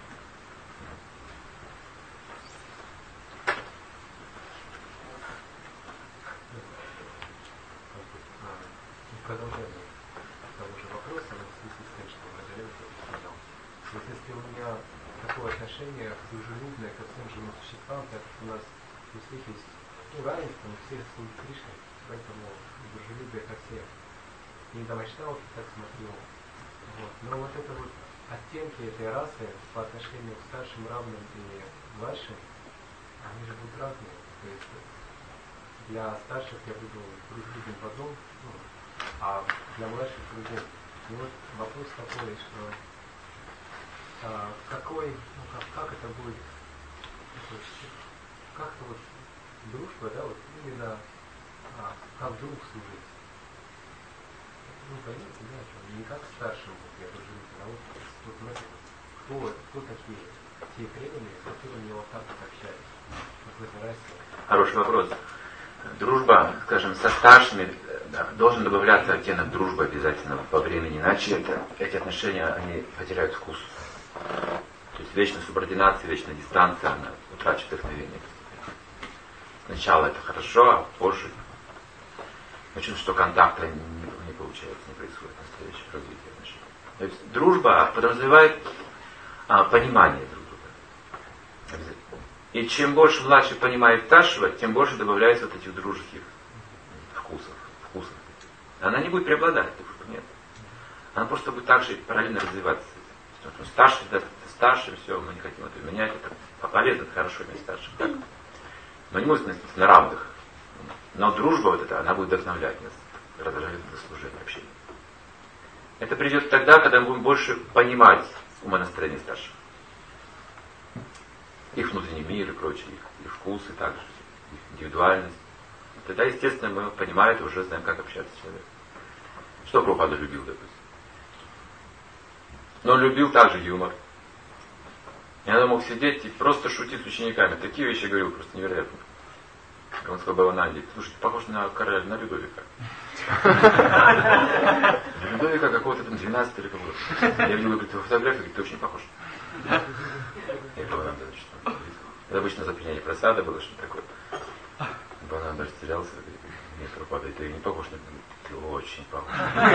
Продолжение того же вопроса, но в связи с тем, что Маргарита сказал. Вот если у меня такое отношение дружелюбное ко всем живым существам, так как у нас у всех есть ну, равенство, мы все служат Кришне, поэтому дружелюбие ко всем. Не до вайшнавов так смотрю. Вот. Но вот это вот оттенки этой расы по отношению к старшим, равным и младшим, они же будут разные. То есть для старших я буду дружелюбен в одном, ну, а для младших людей. И вот вопрос такой, что а, какой, ну как, как это будет, как-то вот дружба, да, вот именно а, как друг служить. Ну, поймете, да, что не как старшим, вот я дружелюбен, а вот тут, знаете, кто, кто такие те преданные, с которыми я вот так вот общаюсь, вот в этой расе. Хороший вопрос. Дружба, скажем, со старшими, да, должен добавляться оттенок дружбы обязательно во времени, иначе это, эти отношения, они потеряют вкус. То есть вечная субординация, вечная дистанция, она утрачивает вдохновение. Сначала это хорошо, а позже мы чувствуем, что контакта не, не получается, не происходит настоящее развитие отношений. То есть дружба подразумевает а, понимание друг друга. Обязательно. И чем больше младший понимает старшего, тем больше добавляется вот этих дружеских вкусов. вкусов. Она не будет преобладать, дружба, нет. Она просто будет также параллельно развиваться. Старший, да, старший, все, мы не хотим это менять, это полезно, это хорошо иметь старших. Так? Но не может быть на равных. Но дружба вот эта, она будет вдохновлять нас, продолжать это служение, общение. Это придет тогда, когда мы будем больше понимать умонастроение старших. Их внутренний мир и прочее, их, их вкусы также, их индивидуальность. И тогда, естественно, мы понимаем, уже знаем, как общаться с человеком. Что Прабхупада любил, допустим. Но он любил также юмор. И он мог сидеть и просто шутить с учениками. Такие вещи говорил просто невероятно. Он сказал Бавананде: слушай, ты похож на короля, на Людовика. Людовика какого-то там двенадцатого или какого-то. Я видел, говорит, фотографию, говорит, ты очень похож. Я Бавананда, что это обычно запрещение просада было, что такое. Бавананда растерялся, говорит, нет, Прабхупада, ты не похож на Людовика. Ты очень похож.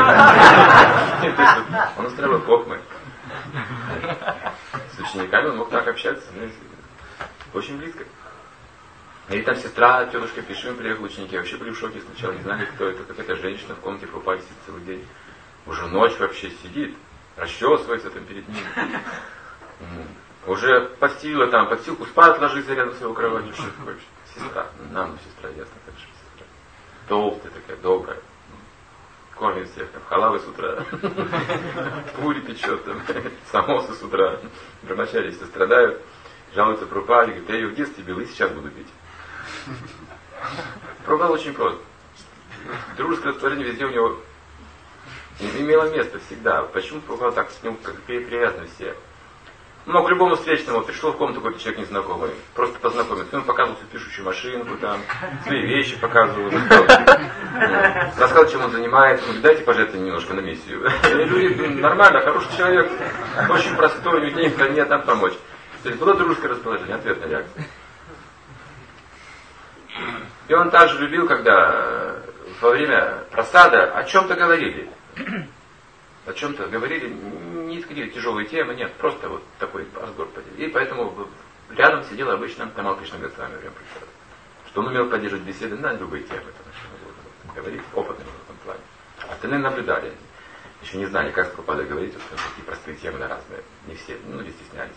Он устраивал хохмы. С учениками он мог так общаться. Очень близко. И там сестра, тетушка Пишим приехала, ученики вообще были в шоке сначала, не знали, кто это, какая-то женщина в комнате Прабхупады сидит целый день. Уже ночь вообще сидит, расчесывается там перед ним. Уже постелила там, подстилку спать, ложится рядом с его кроватью. Что такое вообще? Сестра. Нам сестра, ясно, как же сестра. Толстая такая, добрая. Кормит всех, там, халавы с утра. Пури печет, там, самосы с утра. Брамачари все страдают. Жалуются Прабхупаде, говорит, я ее в детстве бил и сейчас буду бить. Прабхупада очень прост. Дружеское растворение везде у него имело место всегда. Почему Прабхупада так с ним как привязаны все? Ну, к любому встречному пришел в комнату какой-то человек незнакомый, просто познакомиться. Он показывал свою пишущую машинку, там, свои вещи показывал. Рассказал, чем он занимается. Ну, дайте пожертвовать немножко на миссию. Люди, нормально, хороший человек, очень простой, у людей никто нет, нам помочь. То есть было дружеское расположение, ответная реакция. И он также любил, когда во время просада о чем-то говорили. О чем-то говорили, не какие-то тяжелые темы, нет, просто вот такой разговор подели. И поэтому рядом сидел обычно Тамал Кришна Госвами во время просады. Что он умел поддерживать беседы на любые темы, там, говорить, опытный в этом плане. Остальные наблюдали, еще не знали, как с Прабхупадой говорить, вот, такие простые темы на разные. Не все, ну, не стеснялись.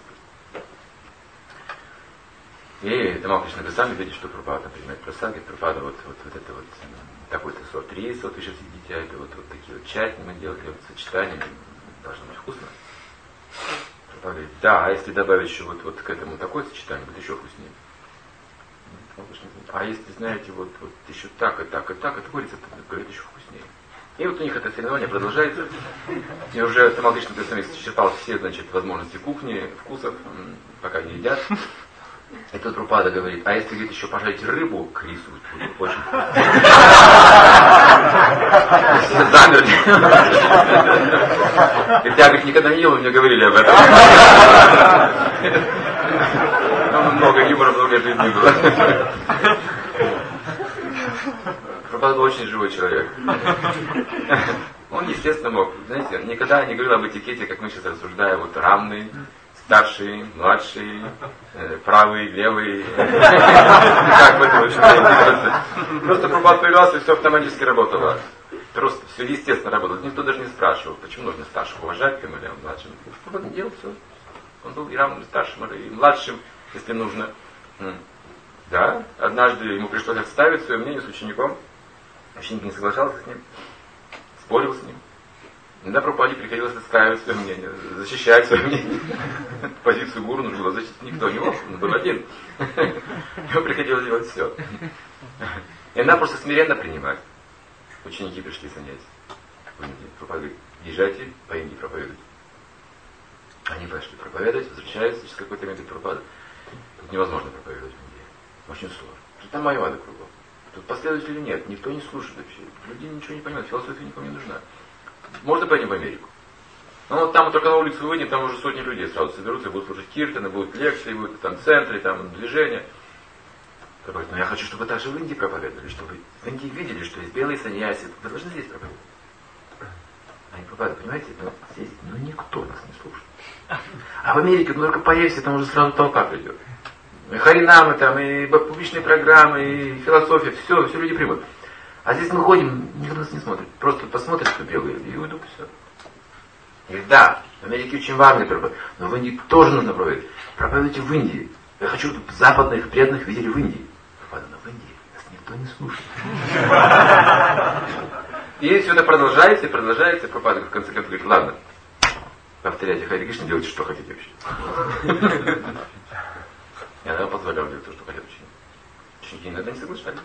И Тамал Кришна Госвами видит, что Прабхупада принимает просад, говорит, Прабхупада, вот, вот, вот это вот такой-то сорт риса, вот вы сейчас едите, а это вот, вот такие вот чатни мы делали, вот сочетания, должно быть вкусно. Прабхупада говорит, да, а если добавить еще вот, вот к этому такое сочетание, будет еще вкуснее. А если, знаете, вот, вот еще так и так и так, это говорится, говорит, еще вкуснее. И вот у них это соревнование продолжается. И уже Тамал Кришна Госвами исчерпал все, значит, возможности кухни, вкусов, пока не едят. И тут Прабхупада говорит, а если, говорит, еще пожарить рыбу к рису, будет очень вкусно. Все замерли. Говорит, я, говорит, никогда не ел, вы мне говорили об этом. Много юмора, много жизни было. Прабхупада был очень живой человек. Он, естественно, мог, знаете, никогда не говорил об этикете, как мы сейчас рассуждаем, вот равный, старший, младший, э, правый, левый. Как в этом очень просто. Просто Прабхупада появлялся, и все автоматически работало. Просто все естественно работало. Никто даже не спрашивал, почему нужно старших уважать, кем или младшим. Прабхупада делал все. Он был и равным, и старшим, и младшим, если нужно. Да, однажды ему пришлось отставить свое мнение с учеником. Ученик не соглашался с ним, спорил с ним. Иногда Прабхупаде приходилось отстаивать свое мнение, защищать свое мнение. Позицию гуру нужно было защитить никто не мог, он был один. Ему приходилось делать все. И она просто смиренно принимать. Ученики пришли занять в Индии. Прабхупада говорит, езжайте по Индии проповедовать. Они пошли проповедовать, возвращаются через какой-то момент, Прабхупада. Тут невозможно проповедовать в Индии. Очень сложно. Там майвада кругом. Тут последователей нет, никто не слушает вообще. Люди ничего не понимают, философия никому не нужна. Можно пойти в Америку. Ну вот там только на улицу выйдем, там уже сотни людей сразу соберутся, будут слушать киртаны, будут лекции, будут там центры, там движения. Говорит, но я хочу, чтобы вы также в Индии проповедовали, чтобы вы в Индии видели, что есть белые саньяси. Вы должны здесь проповедовать. Они проповедуют, понимаете, но здесь ну, никто нас не слушает. А в Америке, ну только появится, там уже сразу толпа придет. И харинамы там, и публичные программы, и философия, все, все люди примут. А здесь мы ходим, никто нас не смотрит. Просто посмотрят, что белые, и уйдут, и все. Говорит, да, в Америке очень важный проповедь, но в Индии тоже нужно проповедовать. Проповедуйте в Индии. Я хочу, чтобы западных преданных видели в Индии. Проповедуй, но в Индии нас никто не слушает. И все это продолжается, и продолжается, и Прабхупада в конце концов говорит, ладно, повторяйте Хари Кришна, делайте, что хотите вообще. И она позволяла делать то, что хотят ученики. Ученики иногда не соглашались.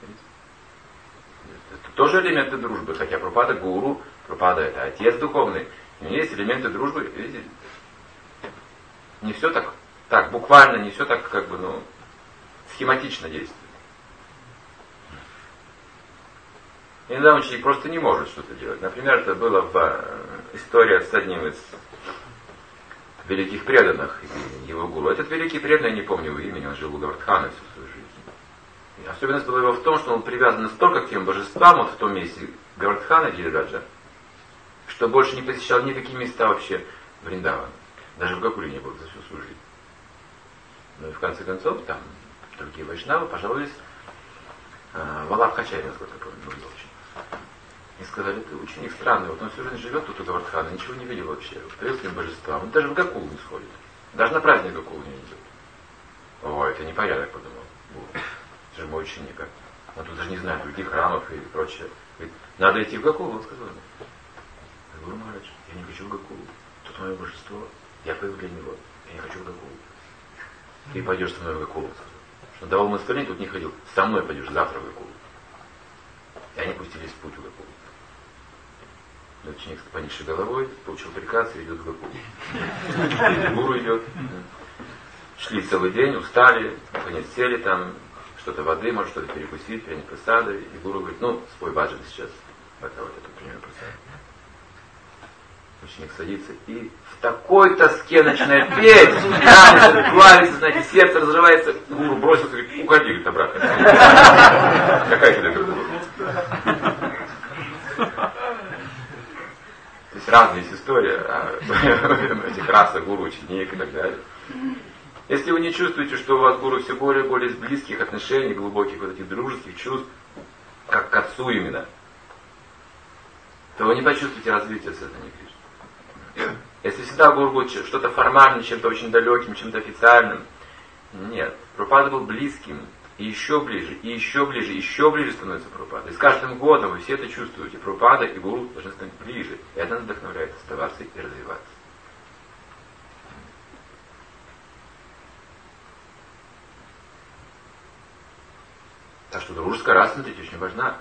Это тоже элементы дружбы, хотя Прабхупада гуру, Прабхупада это отец духовный. У него есть элементы дружбы, видите, не все так, так буквально, не все так, как бы, ну, схематично действует. Иногда ученик просто не может что-то делать. Например, это было в истории с одним из великих преданных его гуру. Этот великий преданный, я не помню его имени, он жил у Гавардхана всю свою жизнь. И особенность была его в том, что он привязан настолько к тем божествам, вот в том месте Гавардхана Гирираджа, что больше не посещал никакие места вообще Вриндавана. Даже в Гакуле не был за всю свою жизнь. Ну и в конце концов, там, другие вайшнавы пожаловались э, Валабхачари, насколько я помню, был очень. И сказали, ты ученик странный, вот он всю жизнь живет тут у Гавардхана, ничего не видел вообще, встает с ним божеством, он даже в Гакулу не сходит, даже на праздник Гакулу не идет. О, это непорядок, подумал Гуру. Это же мой ученик, а? Он тут даже не знает других храмов и прочее. Говорит, надо идти в Гакулу, он сказал ему. Я говорю, Махарадж, я не хочу в Гакулу, тут мое божество, я пою для него, я не хочу в Гакулу. Ты пойдешь со мной в Гакулу, сказал. Что давал ему наставление, тут не ходил, со мной пойдешь завтра в Гакулу. И они пустились в путь в Гакулу. Ученик с поникшей головой получил приказ и идет в Гакулу. Гуру идет. Шли целый день, устали, наконец сели там, что-то воды, может что-то перекусить, принять просады. И гуру говорит, ну, спой баджан сейчас. Вот это тут примерно просады. Ученик садится и в такой тоске начинает петь. Там плавится, знаете, сердце разрывается. Гуру бросился и говорит, уходи, говорит, обратно. Какая тебе гуру? То есть разные есть истории о этих расах, гуру, ученик и так далее. Если вы не чувствуете, что у вас гуру все более и более из близких отношений, глубоких вот этих дружеских чувств, как к отцу именно, то вы не почувствуете развития сознания Кришны. Если всегда гуру будет что-то формальное, чем-то очень далеким, чем-то официальным, нет. Прабхупада был близким, и еще ближе, и еще ближе, и еще ближе становится Прабхупада. И с каждым годом вы все это чувствуете. Прабхупада и гуру должны стать ближе. И это нас вдохновляет оставаться и развиваться. Так что дружеская расственность очень важна.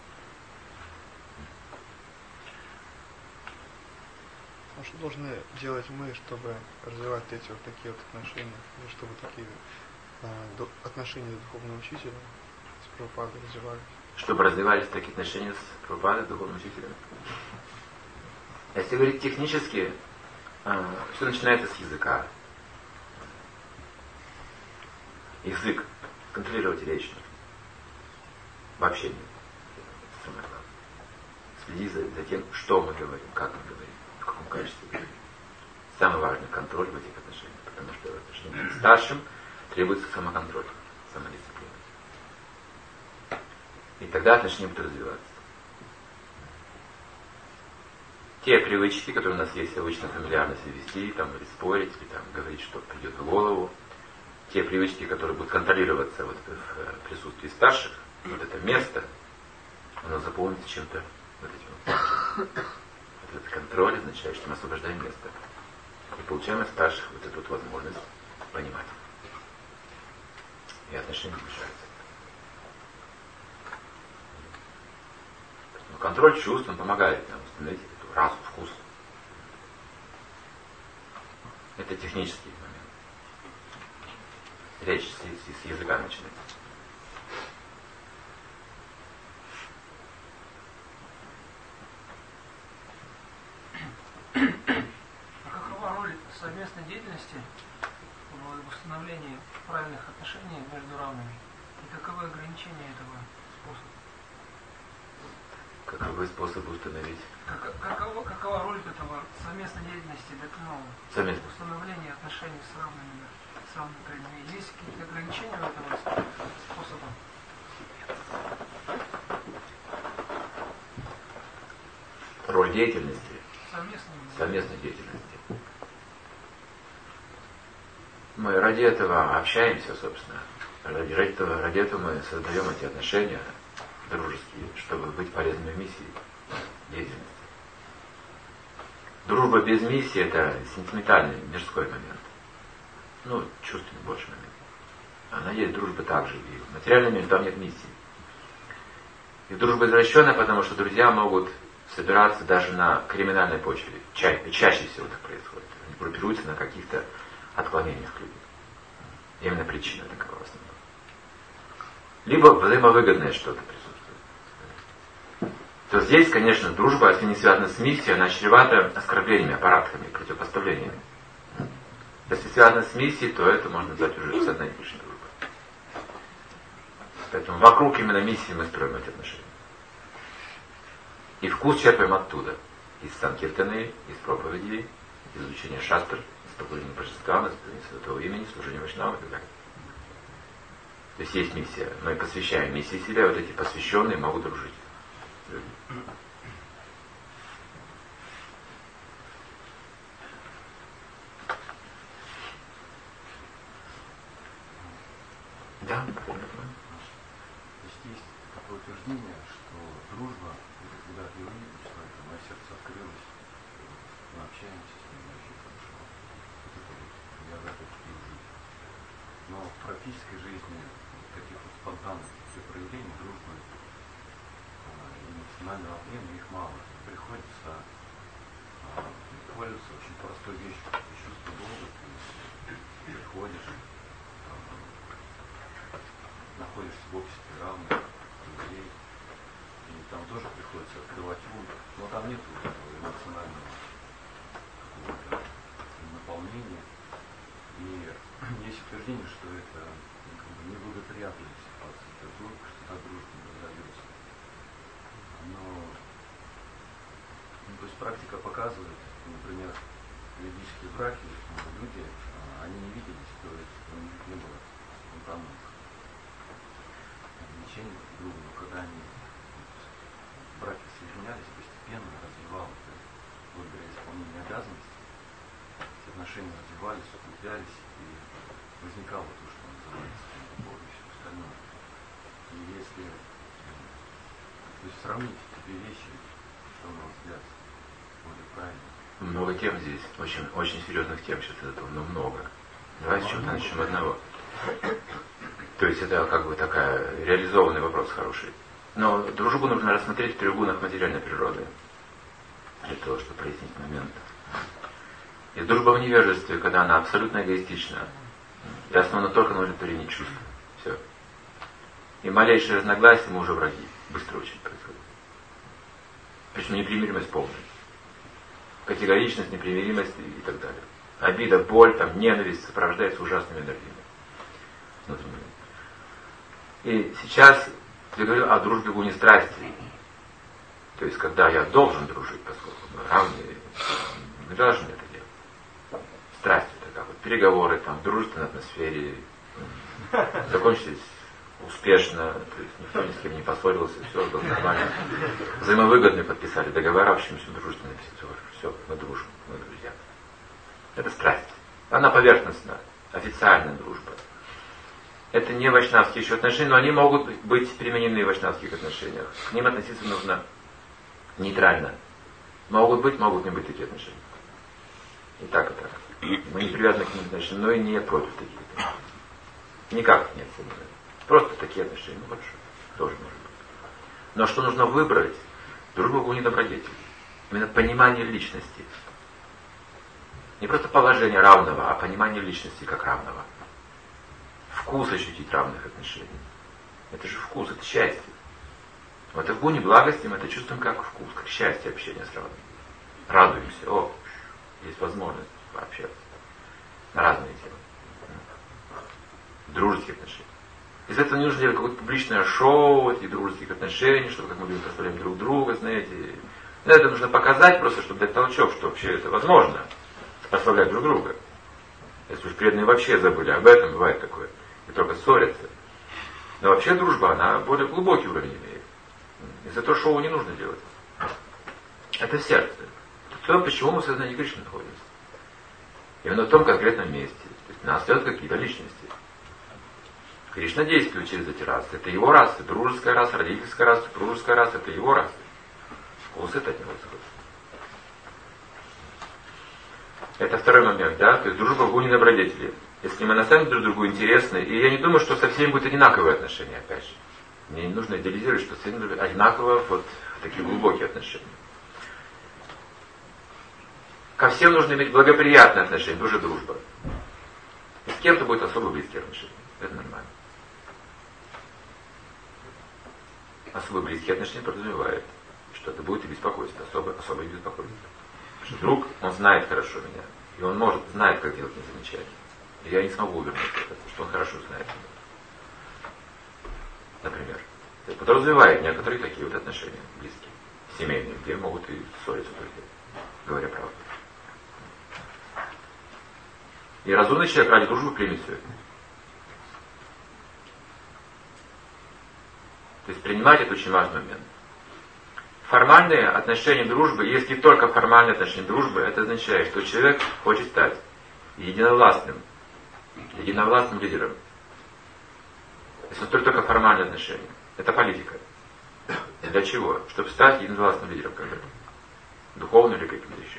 А что должны делать мы, чтобы развивать эти вот такие вот отношения, и чтобы такие э, до, отношения с духовным учителем, с Прабхупадой развивались? Чтобы развивались такие отношения с Прабхупадой, с духовным учителем? Если говорить технически, э, все начинается с языка. Язык. Контролировать речь. Вообще нет. Это самое главное. Следи за, за тем, что мы говорим, как мы говорим, в каком качестве говорим. Самый важный контроль в этих отношениях, потому что в отношениях к старшим требуется самоконтроль, самодисциплина. И тогда отношения будут развиваться. Те привычки, которые у нас есть обычно фамильярно себя вести, там, или спорить, или там, говорить, что придет в голову, те привычки, которые будут контролироваться вот, в присутствии старших, вот это место, оно заполнится чем-то вот этим вот. Вот этот контроль означает, что мы освобождаем место. И получаем от старших вот эту вот возможность понимать. И отношения решаются. Но контроль чувств, он помогает нам установить эту расу, вкус. Это технический момент. Речь с, с, с языка начинается. Совместной деятельности в установлении правильных отношений между равными. И каковы ограничения этого способа? Каковы способы установить? Как, какова, какова роль этого совместной деятельности для ну, Совместно. установления отношений с равными, с равными людьми? Есть какие-то ограничения у этого способа? Роль деятельности? Совместной, совместной деятельности. Мы ради этого общаемся, собственно. Ради, ради, этого, ради этого мы создаем эти отношения дружеские, чтобы быть полезными в миссии деятельности. Дружба без миссии – это сентиментальный, мирской момент. Ну, чувственный больше момент. Она есть дружба также. И в материальном мире там нет миссии. И дружба извращенная, потому что друзья могут собираться даже на криминальной почве. Ча- чаще всего так происходит. Они группируются на каких-то отклонениях к людям. Именно причина такова в основном. Либо взаимовыгодное что-то присутствует. То здесь, конечно, дружба, если не связана с миссией, она чревата оскорблениями, аппаратами, противопоставлениями. Если связана с миссией, то это можно назвать уже сознательной дружбой. Поэтому вокруг именно миссии мы строим эти отношения. И вкус черпаем оттуда. Из санкиртаны, из проповедей, из изучения шастр, из с поклонением божествам, с святого имени, служением вайшнавам и так далее. То есть есть миссия. Мы посвящаем миссии себя, вот эти посвященные могут дружить. Да, то есть есть такое утверждение, что дружба — это когда ты увидишь человека, мое сердце открылось, мы общаемся с ним очень хорошо. Вот это вот, я готов дружить. Но в практической жизни таких вот спонтанных проявлений дружбы и эмоционального обмена их мало. Приходится а, пользоваться очень простой вещью, чувство долга, ты приходишь, находишься в обществе равных людей, и там тоже приходится открывать ум, но там нет этого эмоционального какого-то наполнения. И есть утверждение, что это как бы, неблагоприятная ситуация для друга, что та дружба не разовьется. Но ну, то есть практика показывает, например, юридические браки, люди, они не виделись, то есть у них не было спонтанных влечений друг к другу, но когда они в браке соединялись, постепенно развивалось, да, благодаря исполнению обязанностей, эти отношения развивались, укреплялись, и возникало то, что называется любовь и все остальное. И если то есть сравнить эти две вещи, что, на мой взгляд, более правильно. Много тем здесь, очень, очень серьезных тем сейчас этого, но много. Давайте чего-то начнем одного. То есть это как бы такая реализованный вопрос хороший. Но дружбу нужно рассмотреть в тригунах материальной природы. Для того, чтобы прояснить момент. И дружба в невежестве, когда она абсолютно эгоистична. И основана только на удовлетворении чувств. Все. И малейшие разногласия мы уже враги. Быстро очень происходит. Причем непримиримость полная. Категоричность, непримиримость и так далее. Обида, боль, там, ненависть сопровождается ужасными энергиями. Внутренними. И сейчас я говорю о дружбе в уне страсти. То есть, когда я должен дружить, поскольку мы равны, мы должны это делать. Страсть такая вот. Переговоры там, в дружественной атмосфере закончились успешно, то есть никто ни с кем не поссорился, все было нормально. Взаимовыгодные подписали договора, в общем, все дружественно, все, все, мы дружим, мы друзья. Это страсть. Она поверхностна, официальная дружба. Это не вайшнавские еще отношения, но они могут быть применены в вайшнавских отношениях. К ним относиться нужно нейтрально. Могут быть, могут не быть такие отношения. И так и так. Мы не привязаны к ним отношениям, но и не против таких отношений. Никак нет. Просто такие отношения. Ну, хорошо. Тоже может быть. Но что нужно выбрать? Дружбу в уне добродетели. Именно понимание личности. Не просто положение равного, а понимание личности как равного. Вкус ощутить равных отношений. Это же вкус, это счастье. Вот в гуне благости мы это чувствуем как вкус, как счастье общения с равным. Радуемся. О, есть возможность пообщаться на разные темы. Дружеские отношения. Из этого не нужно делать какое-то публичное шоу этих дружеских отношений, чтобы как мы любим представляем друг друга, знаете. Но это нужно показать просто, чтобы дать толчок, что вообще это возможно. Прославлять друг друга. Если уж преданные вообще забыли об этом, бывает такое. И только ссорятся. Но вообще дружба, она более глубокий уровень имеет. Из-за этого шоу не нужно делать. Это в сердце. То, почему мы в сознании Кришны находимся. Именно в том конкретном месте. То есть нас ведут какие-то личности. Кришна действует через эти расы. Это его расы. Дружеская раса, родительская раса, супружеская раса. Это его расы. Вкус это от него исходит. Это второй момент, да? То есть дружба в гуне добродетели. Если мы на самом деле друг другу интересны, и я не думаю, что со всеми будут одинаковые отношения, опять же. Мне не нужно идеализировать, что со всеми будут одинаково вот такие глубокие отношения. Ко всем нужно иметь благоприятные отношения, тоже дружба. И с кем-то будет особо близкие отношения. Это нормально. Особо близкие отношения подразумевает, что это будет и беспокойство, особо, особое беспокойство. Потому что друг, он знает хорошо меня, и он может, знает, как делать мне замечания. И я не смогу увернуться от этого, что он хорошо знает меня. Например. Это подразумевает некоторые такие вот отношения близкие, семейные, где могут и ссориться только, говоря правду. И разумный человек ради дружбы примет все это. То есть принимать это очень важный момент. Формальные отношения дружбы, если только формальные отношения дружбы, это означает, что человек хочет стать единовластным, единовластным лидером. То есть это только формальные отношения. Это политика. Для чего? Чтобы стать единовластным лидером когда-то. Духовным или каким-то еще.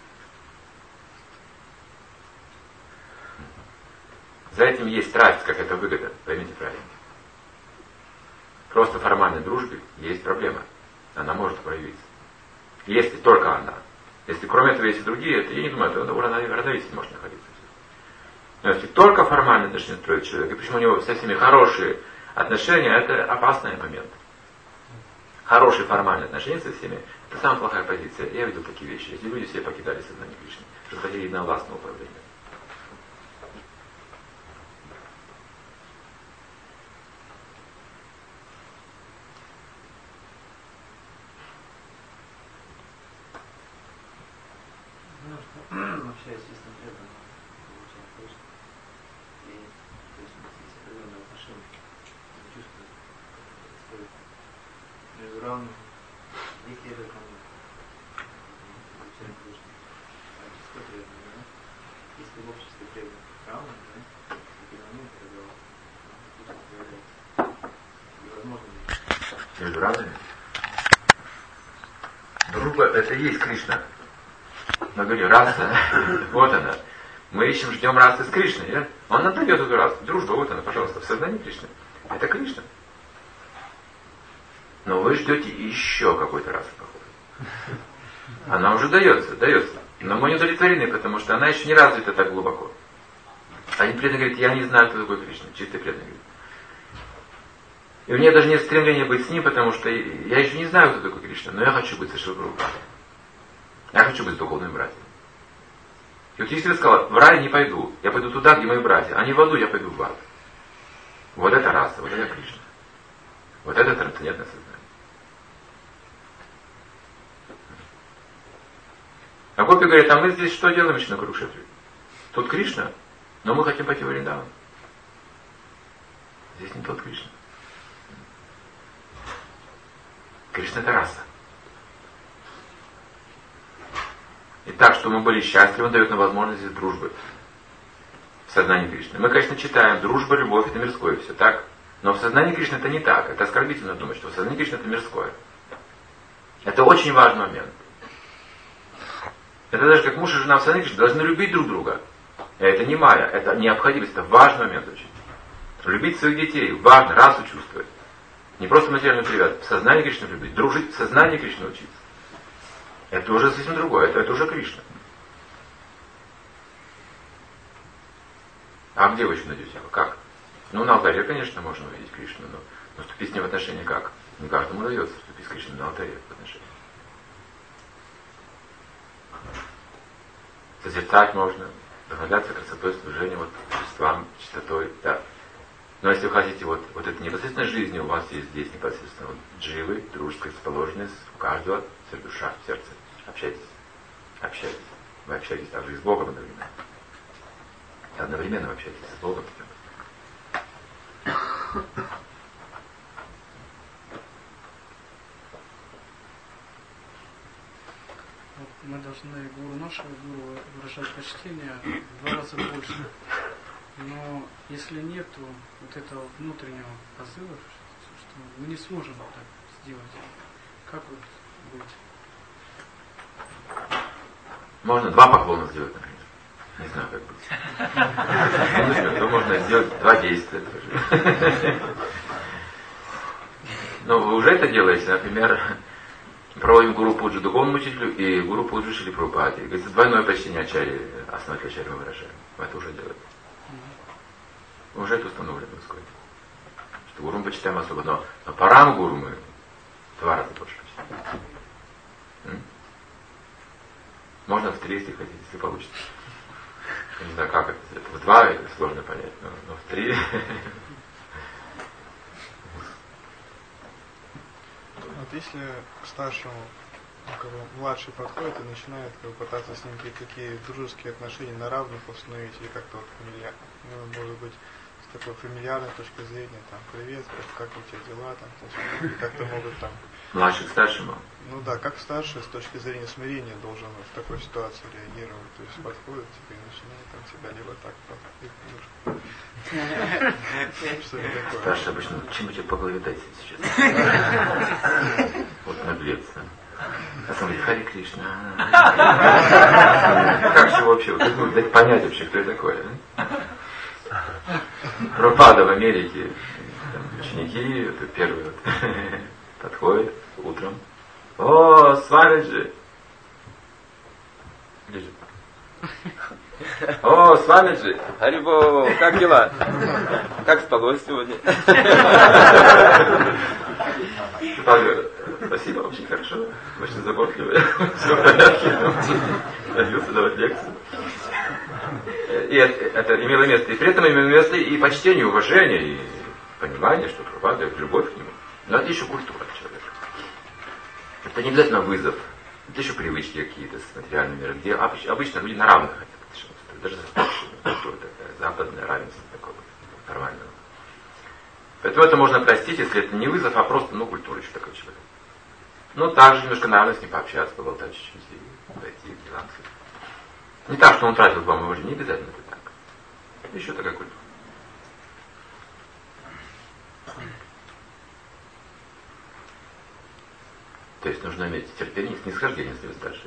За этим есть страсть, как это выгода. Поймите правильно. Просто в формальной дружбе есть проблема. Она может проявиться. Если только она. Если кроме этого есть и другие, то я не думаю, это в равновесии может находиться. Но если только формальные отношения строит человек, и почему у него со всеми хорошие отношения, это опасный момент. Хорошие формальные отношения со всеми, это самая плохая позиция. Я видел такие вещи. Если люди все покидали сознание Кришны, что хотели единовластного управления. Общаясь с истинным преданным, получаем точно. И то есть есть определенные отношения. Чувствует, стоит между равными. Их это ко мне. Получаем точно. А чувство преданное, да? Если в обществе преданных равных, да? Такие моменты, когда тут появляется. Невозможно. Между равными? Дружба это и есть Кришна. Мы говорим, раса, вот она. Мы ищем, ждем расы с Кришной. Да? Он нам дает эту расу. Дружба, вот она, пожалуйста, в сознании Кришны. Это Кришна. Но вы ждете еще какой-то расы, походу. Она уже дается, дается. Но мы не удовлетворены, потому что она еще не развита так глубоко. Один преданный говорит, я не знаю, кто такой Кришна. Чистый преданный говорит. И у меня даже нет стремления быть с ним, потому что я еще не знаю, кто такой Кришна, но я хочу быть со Шилпрабхупадой. Я хочу быть с духовными братьями. И вот если ты сказала, в рай не пойду, я пойду туда, где мои братья, а не в аду, я пойду в ад. Вот это раса, вот это Кришна. Вот это трансцендентное сознание. А гопи говорят, а мы здесь что делаем еще на Курукшетре? Тут Кришна, но мы хотим пойти в Вриндаван. Здесь не тот Кришна. Кришна это раса. И так, что мы были счастливы, он дает нам возможность дружбы в сознании Кришны. Мы, конечно, читаем, дружба, любовь, это мирское все, так? Но в сознании Кришны это не так. Это оскорбительно думать, что в сознании Кришны это мирское. Это очень важный момент. Это даже как муж и жена в сознании Кришны должны любить друг друга. И это не майя, это необходимость, это важный момент очень. Любить своих детей, важно, расу чувствовать. Не просто материальную привязанность, в сознании Кришны любить, дружить в сознании Кришны учиться. Это уже совсем другое, это, это уже Кришна. А где вы еще найдете его? Как? Ну, на алтаре, конечно, можно увидеть Кришну, но, но вступить с ним в отношения как? Не каждому удается вступить с Кришной на алтаре в отношения. Созерцать можно, вдохновляться красотой, служением, вот, чувствам, чистотой, да. Но если вы хотите, вот, вот эта непосредственная жизнь у вас есть здесь непосредственно, вот, дживы, дружеская расположенность, у каждого душа, сердце. Общайтесь. Общайтесь. Вы общаетесь также и с Богом одновременно. Одновременно вы общаетесь с Богом. Вот мы должны гуру нашего гуру выражать почтение в два раза больше. Но если нету вот этого внутреннего позыва, что мы не сможем так сделать, как вот быть? Можно два поклона сделать, например. Не знаю, как быть. То можно сделать два действия. Но вы уже это делаете, например, проводим гуру пуджу духовному учителю и гуру пуджу Шрила Прабхупаде. Говорится, двойное почтение ачарьи, основателя ачарьи мы выражаем. Мы это уже делаем. Уже это установлено в Исконе. Что гуру мы почитаем особо, но, но парам гуру мы в два раза больше почитаем. М? Можно в три, если хотите, если получится. Я не знаю, как это. это в два это сложно понять, но, но в три. Вот если к старшему ну, как бы младший подходит и начинает как бы, пытаться с ним какие дружеские отношения на равных установить, или как-то вот фамилья, ну, может быть, с такой фамильярной точки зрения, там, привет, как, как у тебя дела, там, то есть, как-то могут там... Младший к старшему? Ну да, как старший с точки зрения смирения должен в такой ситуации реагировать, то есть подходит тебе и начинает там тебя либо так, что-то такое. Старший обычно, чем бы тебе по голове дать сейчас? Вот наглец. А сам говорит, Хари Кришна. Как же вообще, дать понять вообще, кто это такой? Прабхупада в Америке, там, ученики, это первый вот, подходит утром. О, Свамиджи! Лежит. О, Свамиджи! Харибо, как дела? Как спалось сегодня? Спасибо, очень хорошо. Очень заботливый. Все в порядке. Родился давать лекцию. И это, это имело место. И при этом имело место и почтение, и уважение, и понимание, что Прабхупада, любовь к нему. Но это еще культура человека. Это не обязательно вызов. Это еще привычки какие-то с материальным миром, где обычно люди на равных хотят отношения. Даже культура такая, западное равенство такого нормального. Поэтому это можно простить, если это не вызов, а просто, ну, культура еще такой человек. Ну, также немножко нравилось с ним пообщаться, поболтать чуть-чуть, и пойти к делам. Не так, что он тратил вам его жизнь, не обязательно это так. Еще такая культура. То есть нужно иметь терпение и снисхождение, если вы старший.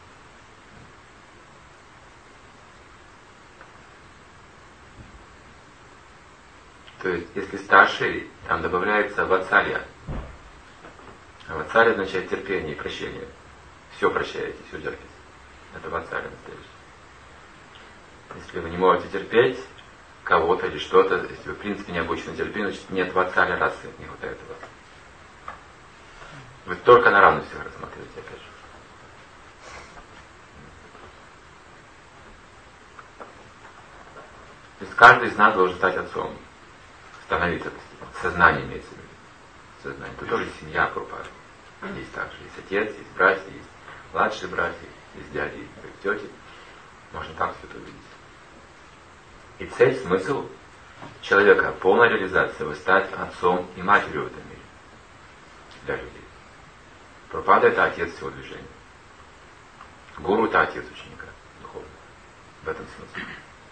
То есть, если старший, там добавляется ватсалья. А ватсалья означает терпение и прощение. Все прощаете, все держите. Это ватсалья настоящая. Если вы не можете терпеть кого-то или что-то, если вы в принципе не обучены терпению, значит нет ватсалья расы, не хватает вас. Вы только на равных всех рассматриваете, опять же. То есть каждый из нас должен стать отцом. Становиться сознание имеется в виду. Сознание. Это тоже семья Прабхупады. Есть также. Есть отец, есть братья, есть младшие братья, есть дяди, есть тети. Можно так все это увидеть. И цель, смысл человека, полная реализация, вы стать отцом и матерью в этом мире. Для людей. Прабхупада — это отец всего движения. Гуру — это отец ученика духовного. В этом смысле.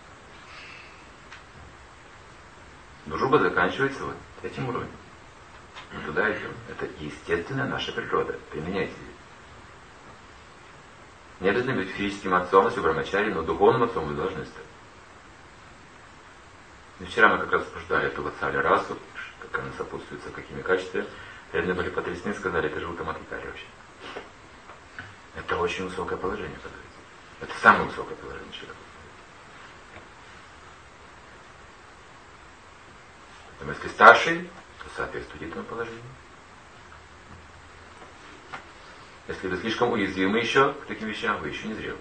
Дружба заканчивается вот этим уровнем. Мы туда идем. Это естественная наша природа. Применяйте ее. Не обязательно быть физическим отцом, если брамачари, но духовным отцом вы должны стать. И вчера мы как раз обсуждали эту ватсали расу, как она сопутствуется, какими качествами. Преданные были потрясены, сказали, это же утаматикари вообще. Это очень высокое положение, как говорится. Это самое высокое положение человека. Поэтому если старший, то соответствует этому положению. Если вы слишком уязвимы еще к таким вещам, вы еще не зрелы.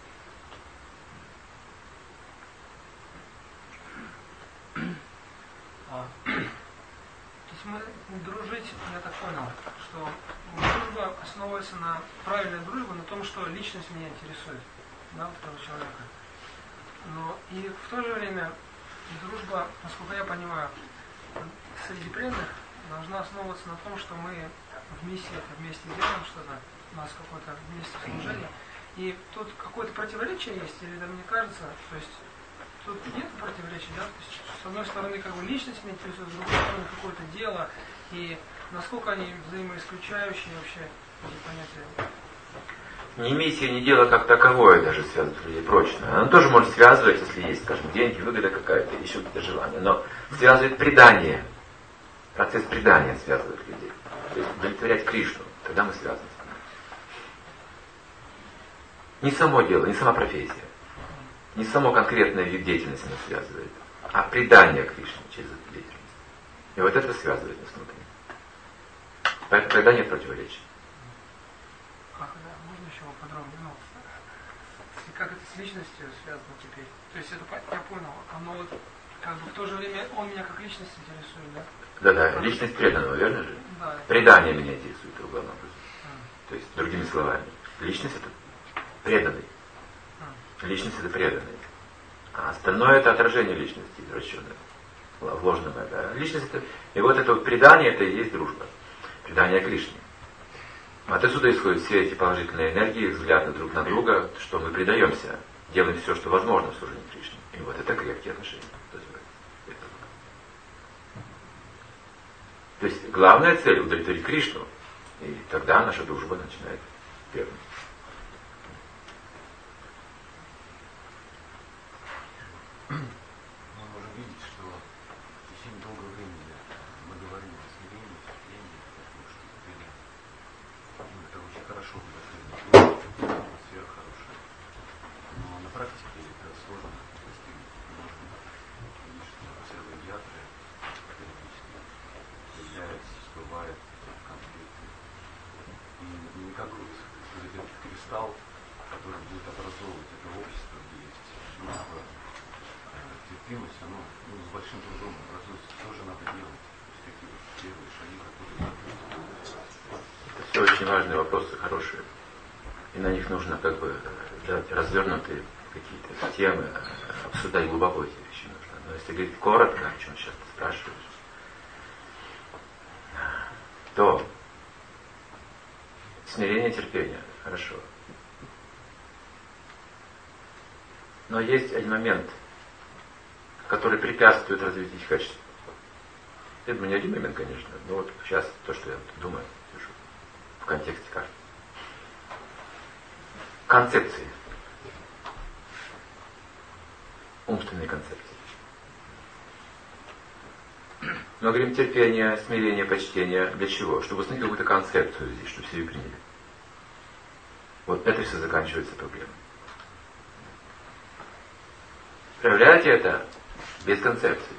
То есть мы дружить, я так понял, что дружба основывается на правильной дружбе, на том, что личность меня интересует, да, вот этого человека. Но и в то же время дружба, насколько я понимаю, среди преданных должна основываться на том, что мы вместе, вместе делаем что-то, у нас какое-то вместе служение. И тут какое-то противоречие есть, или да, мне кажется, то есть тут нет противоречия, да? То есть, с одной стороны, как бы личность меня интересует, с другой стороны, какое-то дело, и насколько они взаимоисключающие вообще эти понятия. Не миссия, не дело как таковое даже связывает людей прочно. Оно тоже может связывать, если есть, скажем, деньги, выгода какая-то, еще какие-то желания. Но связывает предание. Процесс предания связывает людей. То есть удовлетворять Кришну. Тогда мы связаны с ним. Не само дело, не сама профессия. Не само конкретное вид деятельности нас связывает, а предание Кришне через эту деятельность. И вот это связывает нас внутри. Поэтому тогда нет противоречий. Как это? Можно еще поподробнее? Ну, как это с личностью связано теперь? То есть это, я понял, оно вот как бы в то же время он меня как личность интересует, да? Да-да, личность преданного, верно же? Да. Предание меня интересует, главным образом. А. То есть, другими словами, личность это преданный. Личность это преданный. А остальное это отражение личности извращенное, вложенное. Да? Личность это... И вот это вот предание, это и есть дружба. Предание Кришне. От отсюда исходят все эти положительные энергии, взгляды друг на друга, что мы предаемся, делаем все, что возможно в служении Кришне. И вот это крепкие отношения. То есть главная цель удовлетворить Кришну, и тогда наша дружба начинает верно. Мы можем видеть, что в течение долгого времени мы говорим о смирении, терпении, потому что теперь ну, это очень хорошо, когда атмосфера хорошая. Но на практике это сложно достигнуть. Можно видеть, что целые ятры периодически появляются, всплывают конфликты. И не как этот кристалл, который будет образовывать это общество, где есть дружба, терпимость, оно ну, с большим трудом образуется. Что же надо делать? То есть какие вот первые шаги, которые... Это все очень важные вопросы, хорошие. И на них нужно как бы дать развернутые какие-то темы, обсуждать глубоко эти вещи нужно. Но если говорить коротко, о чем сейчас ты спрашиваешь, то смирение, терпение, хорошо. Но есть один момент, который препятствует развитию этих качеств. Это не один момент, конечно, но вот сейчас то, что я думаю, пишу, в контексте каждого. Концепции. Умственные концепции. Мы говорим терпение, смирение, почтение. Для чего? Чтобы установить какую-то концепцию здесь, чтобы все ее приняли. Вот это все заканчивается проблемой. Проявляйте это без концепции.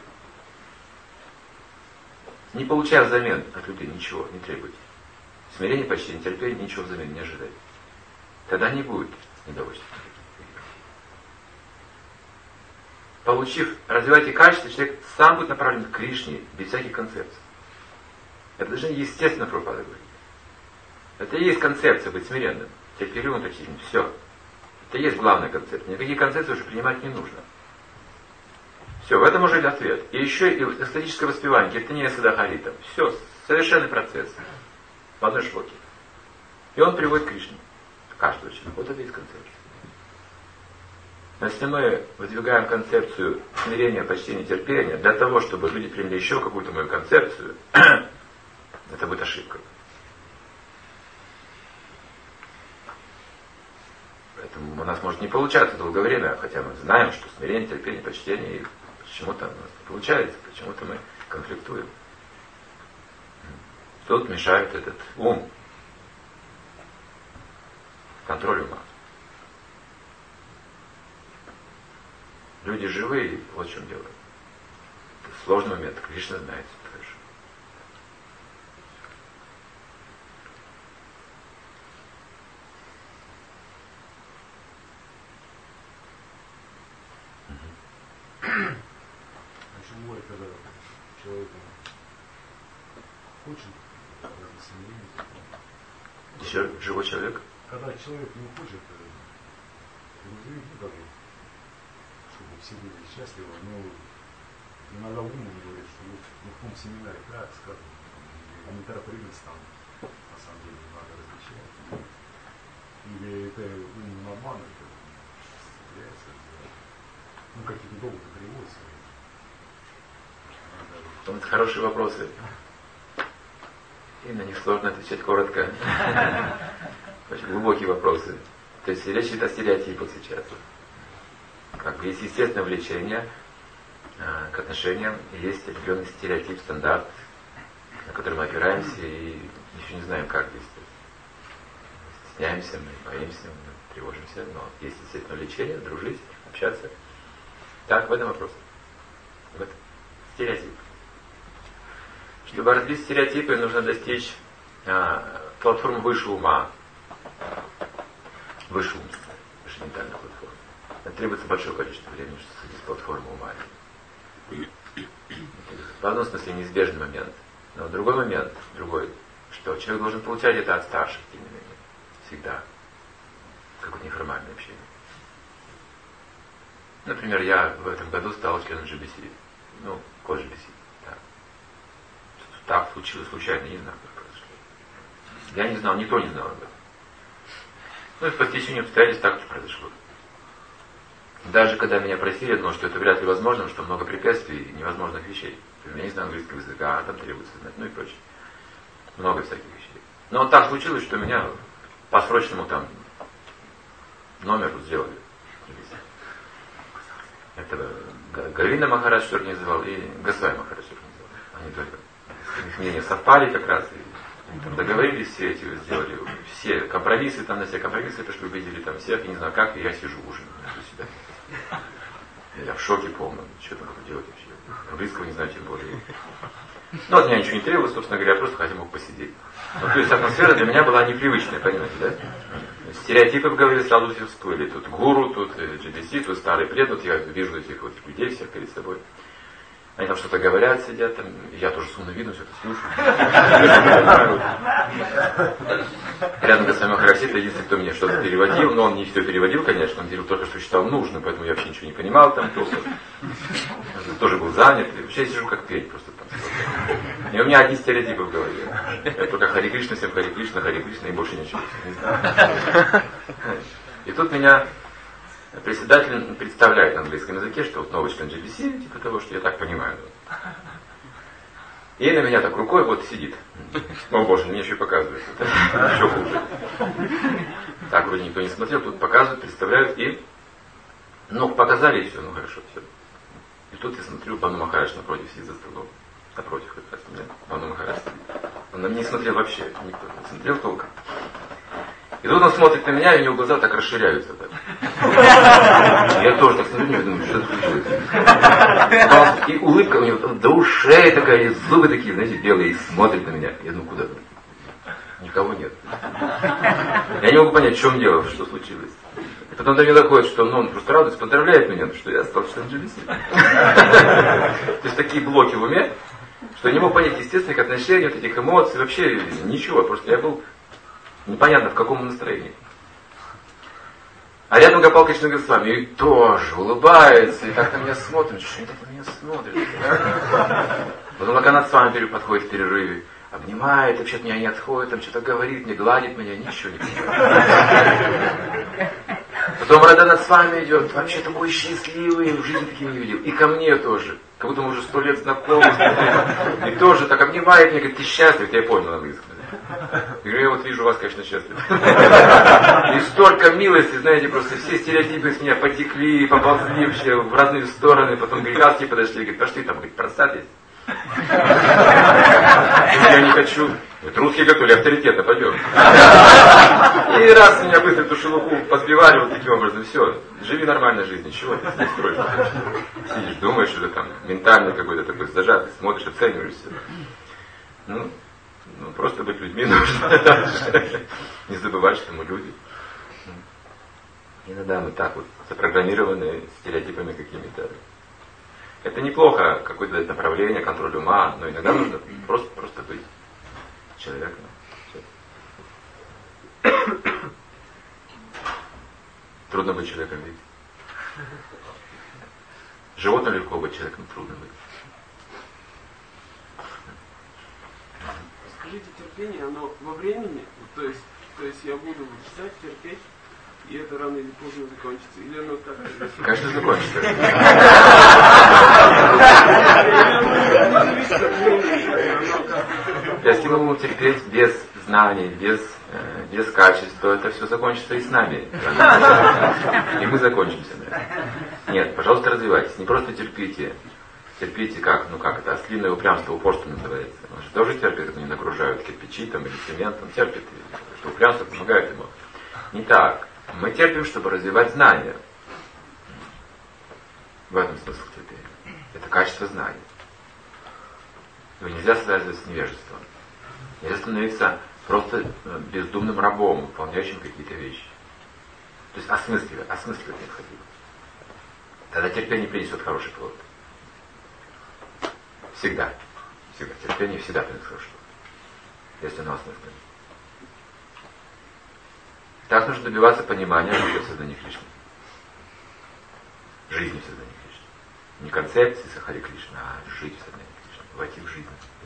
Не получая взамен от людей ничего, не требуйте. Смирение, почтение, терпение, ничего взамен не ожидайте. Тогда не будет недовольства. Получив, развивайте качество, человек сам будет направлен к Кришне без всяких концепций. Это даже естественно Прабхупада говорит. Это и есть концепция быть смиренным, терпеливым, почтительным. Все. Это и есть главная концепция. Никакие концепции уже принимать не нужно. Все, в этом уже ответ. И еще и эстетическое воспевание, киртания садахаритам. Все, совершенный процесс. В одной шлоке. И он приводит к Кришне. Каждого человека. Вот это и есть концепция. Но если мы выдвигаем концепцию смирения, почтения, терпения для того, чтобы люди приняли еще какую-то мою концепцию, это будет ошибка. Поэтому у нас может не получаться долгое время, хотя мы знаем, что смирение, терпение, почтение, и почему-то у нас не получается, почему-то мы конфликтуем. Тут мешает этот ум, контроль ума. Люди живые, вот в чем дело. Это сложный момент, Кришна знает это хорошо. Очень бывает, когда человек хочет смирения. Еще живой человек? Когда человек не хочет, не даже чтобы все были счастливы, но иногда ум говорит, что вот ну, в том семинаре так сказано, неторопливость там на самом деле надо различать. Или это ум обман, это цепляется, ну какие-то доводы приводятся. Это хорошие вопросы. И на них сложно отвечать коротко. Очень глубокие вопросы. То есть речь идет о стереотипах сейчас. Как бы есть естественное влечение э, к отношениям, и есть определенный стереотип, стандарт, на который мы опираемся и еще не знаем, как действовать. Стесняемся, мы боимся, мы тревожимся, но есть естественное влечение, дружить, общаться. Так, в этом вопрос. Вот стереотип. Чтобы разбить стереотипы, нужно достичь э, платформы выше ума, выше умственной, выше ментальной платформы. Это требуется большое количество времени, чтобы сходить с платформы ума. В одном смысле неизбежный момент. Но другой момент, другой, что человек должен получать это от старших, тем не менее. всегда. Какое-то неформальное общение. Например, я в этом году стал членом джи би си. Ну, код джи би си. Да. Так случилось случайно, не знаю, как произошло. Я не знал, никто не знал об этом. Ну и по стечению обстоятельств так произошло. Даже когда меня просили, я думал, что это вряд ли возможно, что много препятствий и невозможных вещей. Я не знаю английского языка, а там требуется знать, ну и прочее. Много всяких вещей. Но вот так случилось, что меня по срочному там номер сделали. Это Галина Махарадж что организовал и Госвами Махарадж организовал. Они только их мнения совпали как раз. И они там договорились, все эти сделали, все компромиссы, там на все компромиссы пришли, убедили там всех, я не знаю как, и я сижу ужинаю между себя. Я в шоке полном, что там делать вообще. Английского не знаю, тем более. Ну, от меня ничего не требовалось, собственно говоря, я просто хотя мог посидеть. Ну, то есть атмосфера для меня была непривычная, понимаете, да? Стереотипы в голове сразу все всплыли. Тут гуру, тут джи би си, тут старый пред, тут я вижу этих вот людей всех перед собой. Они там что-то говорят, сидят, там, я тоже с умным видом все это слушаю. Рядом Госвами Махарадж, это единственный, кто мне что-то переводил, но он не все переводил, конечно, он переводил только, что считал нужным, поэтому я вообще ничего не понимал там толком. Тоже был занят, и вообще я сижу как петь просто там. И у меня одни стереотипы в голове. Я только Хари Кришна, всем Хари Кришна, Хари Кришна и больше ничего. Не знаю. И тут меня председатель представляет на английском языке, что вот новый член джи би си, типа того, что я так понимаю. И на меня так рукой вот сидит. О боже, мне еще и показывают. Это еще хуже. Так вроде никто не смотрел, тут показывают, представляют и... Ну, показали и все, ну хорошо, все. И тут я смотрю, Бану Махарадж напротив сидит за столом. Напротив, как раз меня, Бану Махарадж сидит. Он на меня не смотрел вообще, никто не смотрел толком. И тут он смотрит на меня, и у него глаза так расширяются. Так. Я тоже так смотрю, и думаю, что это случилось. И улыбка у него до ушей такая, и зубы такие, знаете, белые, и смотрит на меня. Я думаю, куда? Никого нет. Я не могу понять, в чем дело, что случилось. И потом до меня доходит, что ну, он просто радуется, поздравляет меня, что я стал членом джи би си. То есть такие блоки в уме, что я не мог понять естественных отношений, вот этих эмоций, вообще ничего. Просто я был непонятно в каком настроении. А рядом Гопал Кришна Госвами и тоже улыбается, и так на меня смотрит, что это на меня смотрит. Потом Локанат с вами подходит в перерыве, обнимает, вообще от меня не отходит, там что-то говорит мне, гладит меня, ничего не понимает. Потом Радханат с вами идет, вообще такой счастливый, в жизни таким не видел. И ко мне тоже, как будто мы уже сто лет знакомы. И тоже так обнимает меня, говорит, ты счастлив, я понял на английском. Я говорю, я вот вижу вас, конечно, счастлив. И столько милости, знаете, просто все стереотипы с меня потекли, поползли вообще в разные стороны. Потом грекасские подошли, говорит, пошли там, говорит, просад есть. Я не хочу. Вот русские готовили, авторитетно, пойдем. И раз меня быстро эту шелуху позбивали вот таким образом, все, живи нормальной жизнью, чего ты не строишь? Сидишь, думаешь, уже там ментально какой-то такой зажатый, смотришь, оцениваешь себя. Ну, ну, просто быть людьми нужно. Не забывать, что мы люди. Иногда мы так вот запрограммированы стереотипами какими-то. Это неплохо, какое-то направление, контроль ума, но иногда нужно просто, просто быть человеком. Трудно быть человеком, ведь. Животным легко быть человеком, трудно быть. Скажите, терпение, оно во времени, то есть, то есть я буду читать, терпеть, и это рано или поздно закончится, или оно как-то... Конечно, закончится. Если мы будем терпеть без знаний, без, э, без качеств, то это все закончится и с нами. И мы закончимся. Да? Нет, пожалуйста, развивайтесь. Не просто терпите. Терпите как? Ну как это? Ослиное упрямство, упорство называется. Он же тоже терпит, когда не нагружают кирпичи там, или цемент, он терпит. Что упрямство помогает ему. Не так. Мы терпим, чтобы развивать знания. В этом смысл терпения. Это качество знаний. Его нельзя связывать с невежеством. Нельзя становиться просто бездумным рабом, выполняющим какие-то вещи. То есть осмысливать, осмысливать необходимо. Тогда терпение принесет хороший плод. Всегда. Всегда. Терпение всегда принесет хороший плод. Если оно осмысленно. Так нужно добиваться понимания жизни в создании Кришны. Жизни в создании Кришны. Не концепции Сахари Кришны, а жить в создании Кришны. Войти в жизнь.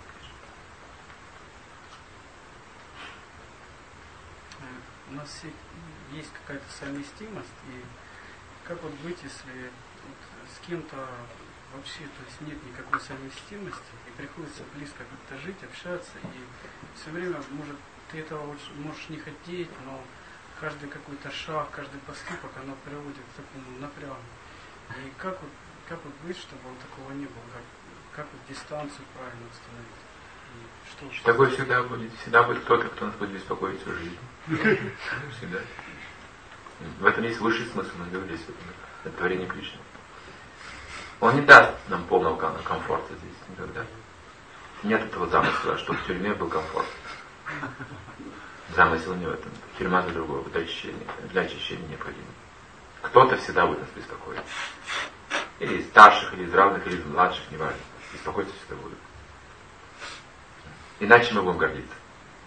У нас есть какая-то совместимость, и как вот быть, если вот с кем-то вообще, то есть нет никакой совместимости, и приходится близко как-то жить, общаться, и все время, может, ты этого можешь не хотеть, но каждый какой-то шаг, каждый поступок, оно приводит к такому напрягу. И как вот, как вот быть, чтобы вот такого не было, как, как вот дистанцию правильно установить? Что, что такое всегда будет. Всегда будет кто-то, кто нас будет беспокоить всю жизнь. Всегда. В этом есть высший смысл, мы говорили сегодня. Это творение Кришны. Он не даст нам полного комфорта здесь никогда. Нет этого замысла, чтобы в тюрьме был комфорт. Замысел не в этом. Тюрьма для другого, для очищения. Для очищения необходимо. Кто-то всегда будет нас беспокоить. Или из старших, или из равных, или из младших, неважно. Беспокоиться всегда будут. Иначе мы будем гордиться.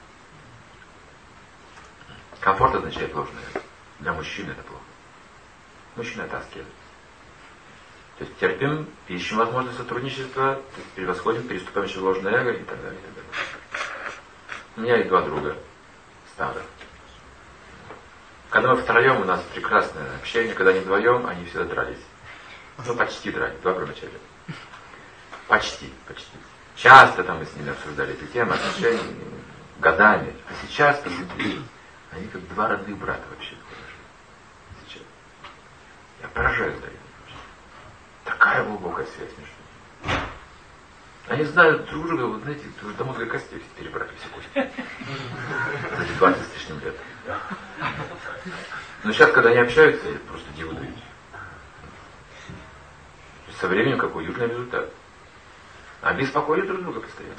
Комфорт означает ложное. Для мужчины это плохо. Мужчина это аскез. То есть терпим, ищем возможность сотрудничества, превосходим, переступаем через ложное эго и так далее, и так далее. У меня есть два друга старых. Когда мы втроем, у нас прекрасное общение, когда они вдвоем, они всегда дрались. Ну, почти дрались, два промычали. Почти, почти. Часто там мы с ними обсуждали эту тему, отношения годами. А сейчас, посмотрите, они как два родных брата вообще. Сейчас. Я поражаюсь, да. Такая глубокая связь между ними. Они знают друг друга, вот знаете, до мозга костей перебрали все кости. За двадцать с лишним лет. Но сейчас, когда они общаются, я просто диву даю. Со временем какой уютный результат. А беспокоили друг друга постоянно.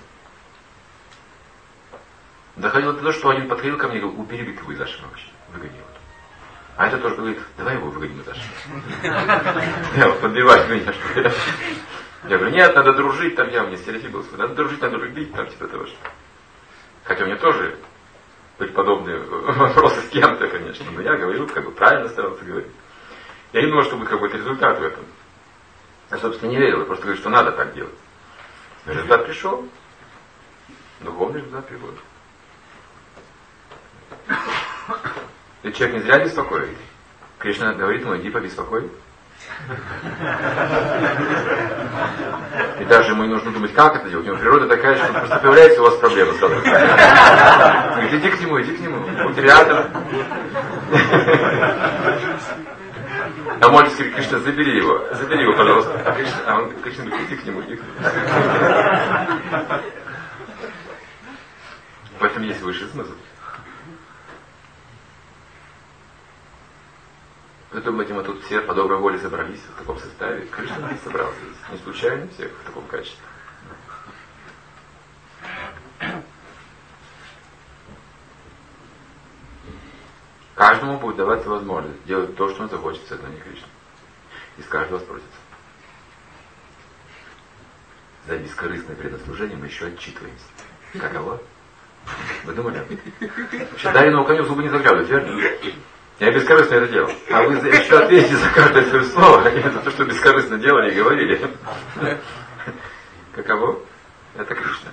Доходило до того, что один подходил ко мне и говорил, убери его из ашрама вообще, выгони его. А этот тоже говорит, давай его выгоним из ашрама. Я вот подбиваю меня, что ли. Я говорю, нет, надо дружить, там я у меня стереотип был, надо дружить, надо любить, там типа того же. Хотя у меня тоже были подобные вопросы с кем-то, конечно, но я говорю, как бы правильно старался говорить. Я не думал, что будет какой-то результат в этом. Я, собственно, не верил, я просто говорю, что надо так делать. Но результат пришел, духовный результат приходит. И человек не зря беспокоит. Кришна говорит ему, иди побеспокой. И даже ему не нужно думать, как это делать. У него природа такая, что просто появляется у вас проблема сразу. Он говорит, иди к нему, иди к нему, будь рядом. А молится, говорит, Кришна, забери его, забери его, пожалуйста. А, Кришна, а он, Кришна говорит, иди к нему, иди к нему. В этом есть высший смысл. Вы думаете, мы тут все по доброй воле собрались в таком составе? Кришна не собрался здесь. Не случайно всех в таком качестве. Каждому будет даваться возможность делать то, что он захочет в сознании Кришны. И с каждого спросится. За бескорыстное предослужение мы еще отчитываемся. Каково? Вы думали об этом? Вообще, Дарину коню зубы не заглядывают, верно? Я бескорыстно это делал. А вы еще ответите за каждое свое слово, а не за то, что бескорыстно делали и говорили. Каково? Это Кришна.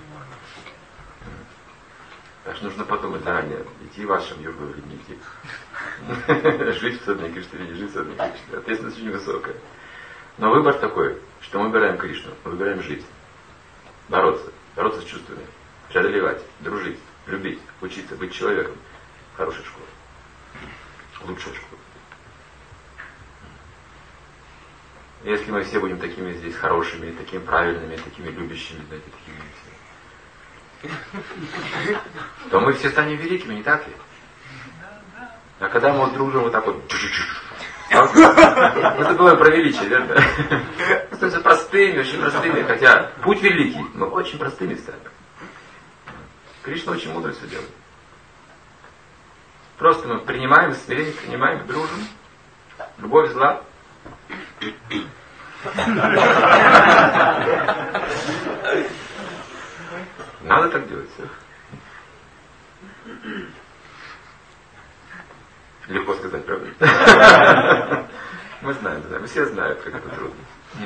Так что нужно подумать заранее, идти вашим йогу или не идти. Жить в сознании Кришны или не жить в сознании Кришны. Ответственность очень высокая. Но выбор такой, что мы выбираем Кришну, мы выбираем жить. Бороться. Бороться с чувствами. Преодолевать, дружить, любить, учиться, быть человеком. Хорошая школа. Лучшая школа. Если мы все будем такими здесь хорошими, такими правильными, такими любящими, знаете, такими, то мы все станем великими, не так ли? А когда мы вот друг друга вот так вот, мы забываем про величие, верно? Мы становимся простыми, очень простыми, хотя путь великий, мы очень простыми стали. Кришна очень мудро все делает. Просто мы принимаем, смирение принимаем, дружим. Любовь зла. Надо так делать. Легко сказать, правда? Мы знаем, знаем, все знают, как это трудно.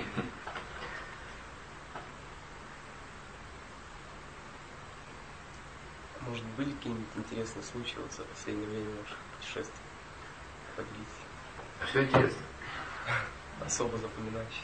Может, были какие-нибудь интересные случаи вот за последнее время ваших путешествий? Поделитесь. Все интересно. Особо запоминающиеся.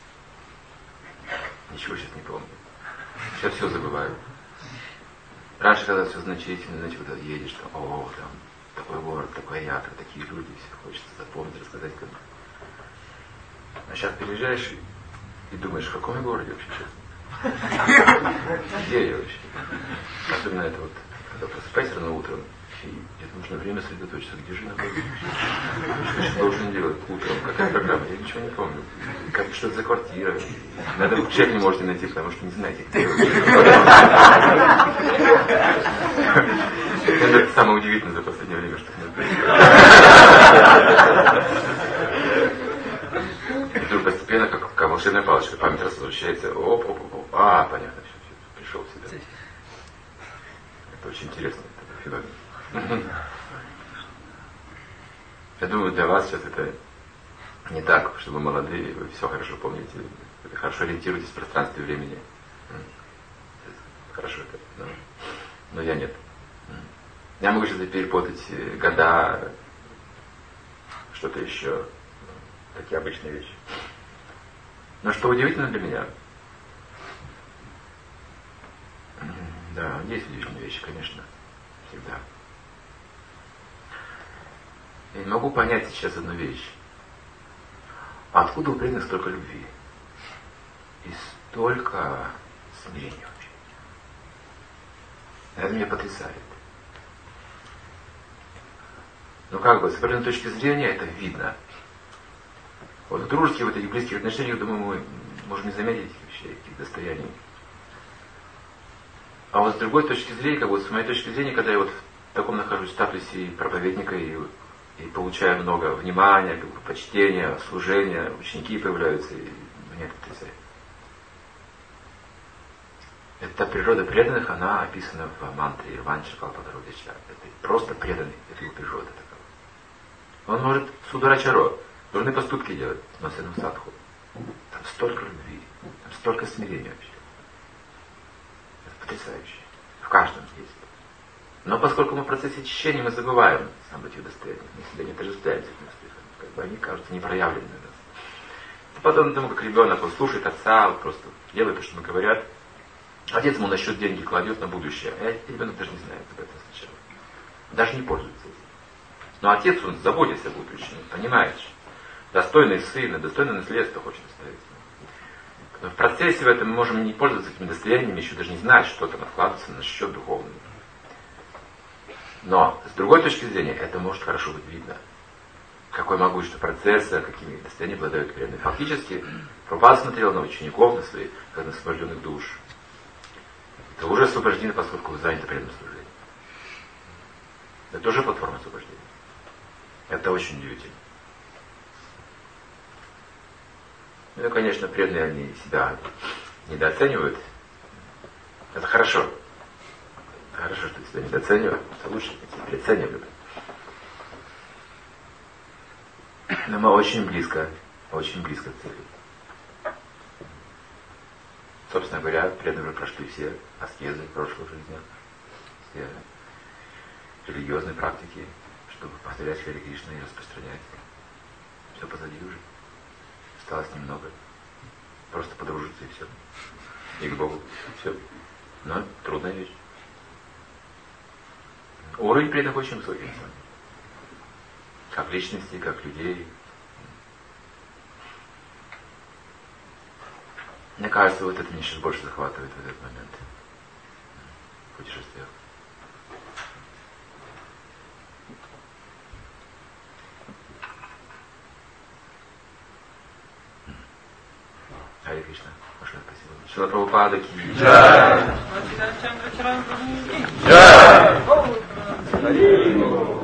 Ничего сейчас не помню. Сейчас все забываю. Раньше, когда все значительно, значит, когда едешь, там, о, там, такой город, такой ятр, такие люди, все хочется запомнить, рассказать кому-то. А сейчас переезжаешь и, и думаешь, в каком я городе вообще сейчас? Где я вообще? Особенно это вот, когда просыпаешься рано утром, и это нужно время сосредоточиться, где же я нахожусь? Что я должен делать утром? Какая программа? Я ничего не помню. Как, что это за квартира? Надо в чек не можете найти, потому что не знаете, где вы. Это самое удивительное за последнее время, что мне происходит. И вдруг постепенно, как, как волшебная палочка, память раз возвращается. Оп, оп, оп, оп. А, понятно, все, все, пришел в себя. Это очень интересно, это феномен. Я думаю, для вас сейчас это не так, что вы молодые, вы все хорошо помните, вы хорошо ориентируетесь в пространстве и времени. Хорошо это, но, но я нет. Я могу сейчас перепутать года, что-то еще, такие обычные вещи. Но что удивительно для меня, да, есть удивительные вещи, конечно, всегда. Я не могу понять сейчас одну вещь. Откуда у преданных столько любви? И столько смирения вообще? Это меня потрясает. Ну как бы, с определенной точки зрения это видно. Вот в дружеских, вот этих близких отношениях, думаю, мы можем не заметить этих вещей, этих достояний. А вот с другой точки зрения, как вот с моей точки зрения, когда я вот в таком нахожусь статусе проповедника и, и получаю много внимания, как бы, почтения, служения, ученики появляются, и меня это потрясает. Эта природа преданных, она описана в мантре Ирванча Калпатарудича. Это просто преданный, это его природа такая. Он может сударачаро, дурные поступки делать, но с этим садху. Там столько любви, там столько смирения вообще. Это потрясающе. В каждом есть. Но поскольку мы в процессе очищения, мы забываем об этих достояниях, мы себя не отождествляем с этими успехами. Как бы они кажутся непроявленными у нас. Подобно тому, как ребенок он слушает отца, вот просто делает то, что ему говорят. Отец ему на счет деньги кладет на будущее, а ребенок даже не знает об этом сначала. Даже не пользуется этим. Но отец, он заботится о будущем, понимает, что достойный сын, достойное наследство хочет оставить. Но в процессе в этом мы можем не пользоваться этими достояниями, еще даже не знать, что там откладывается на счет духовный. Но, с другой точки зрения, это может хорошо быть видно. Какой могущество процесса, какими достояниями обладают преданные. Фактически, Прабхупада смотрел на учеников, на своих, как на освобожденных душ. Это уже освобождение, поскольку вы заняты преданным служением. Это тоже платформа освобождения. Это очень удивительно. Ну, конечно, преданные они себя недооценивают. Это хорошо. Хорошо, что себя недооценивают. Это лучше, если переоценивают. Но мы очень близко, очень близко к цели. Собственно говоря, преданные уже прошли все аскезы в прошлых жизнях, все религиозные практики, чтобы повторять Харе Кришна и распространять. Все позади уже. Осталось немного. Просто подружиться и все. И к Богу. Все. Но трудная вещь. Уровень преданных очень высокий. Как личности, как людей. Мне кажется, вот это меня сейчас больше захватывает в этот момент. В путешествиях. Харе Кришна. Большое спасибо. Шрила Прабхупада ки джай. Джай.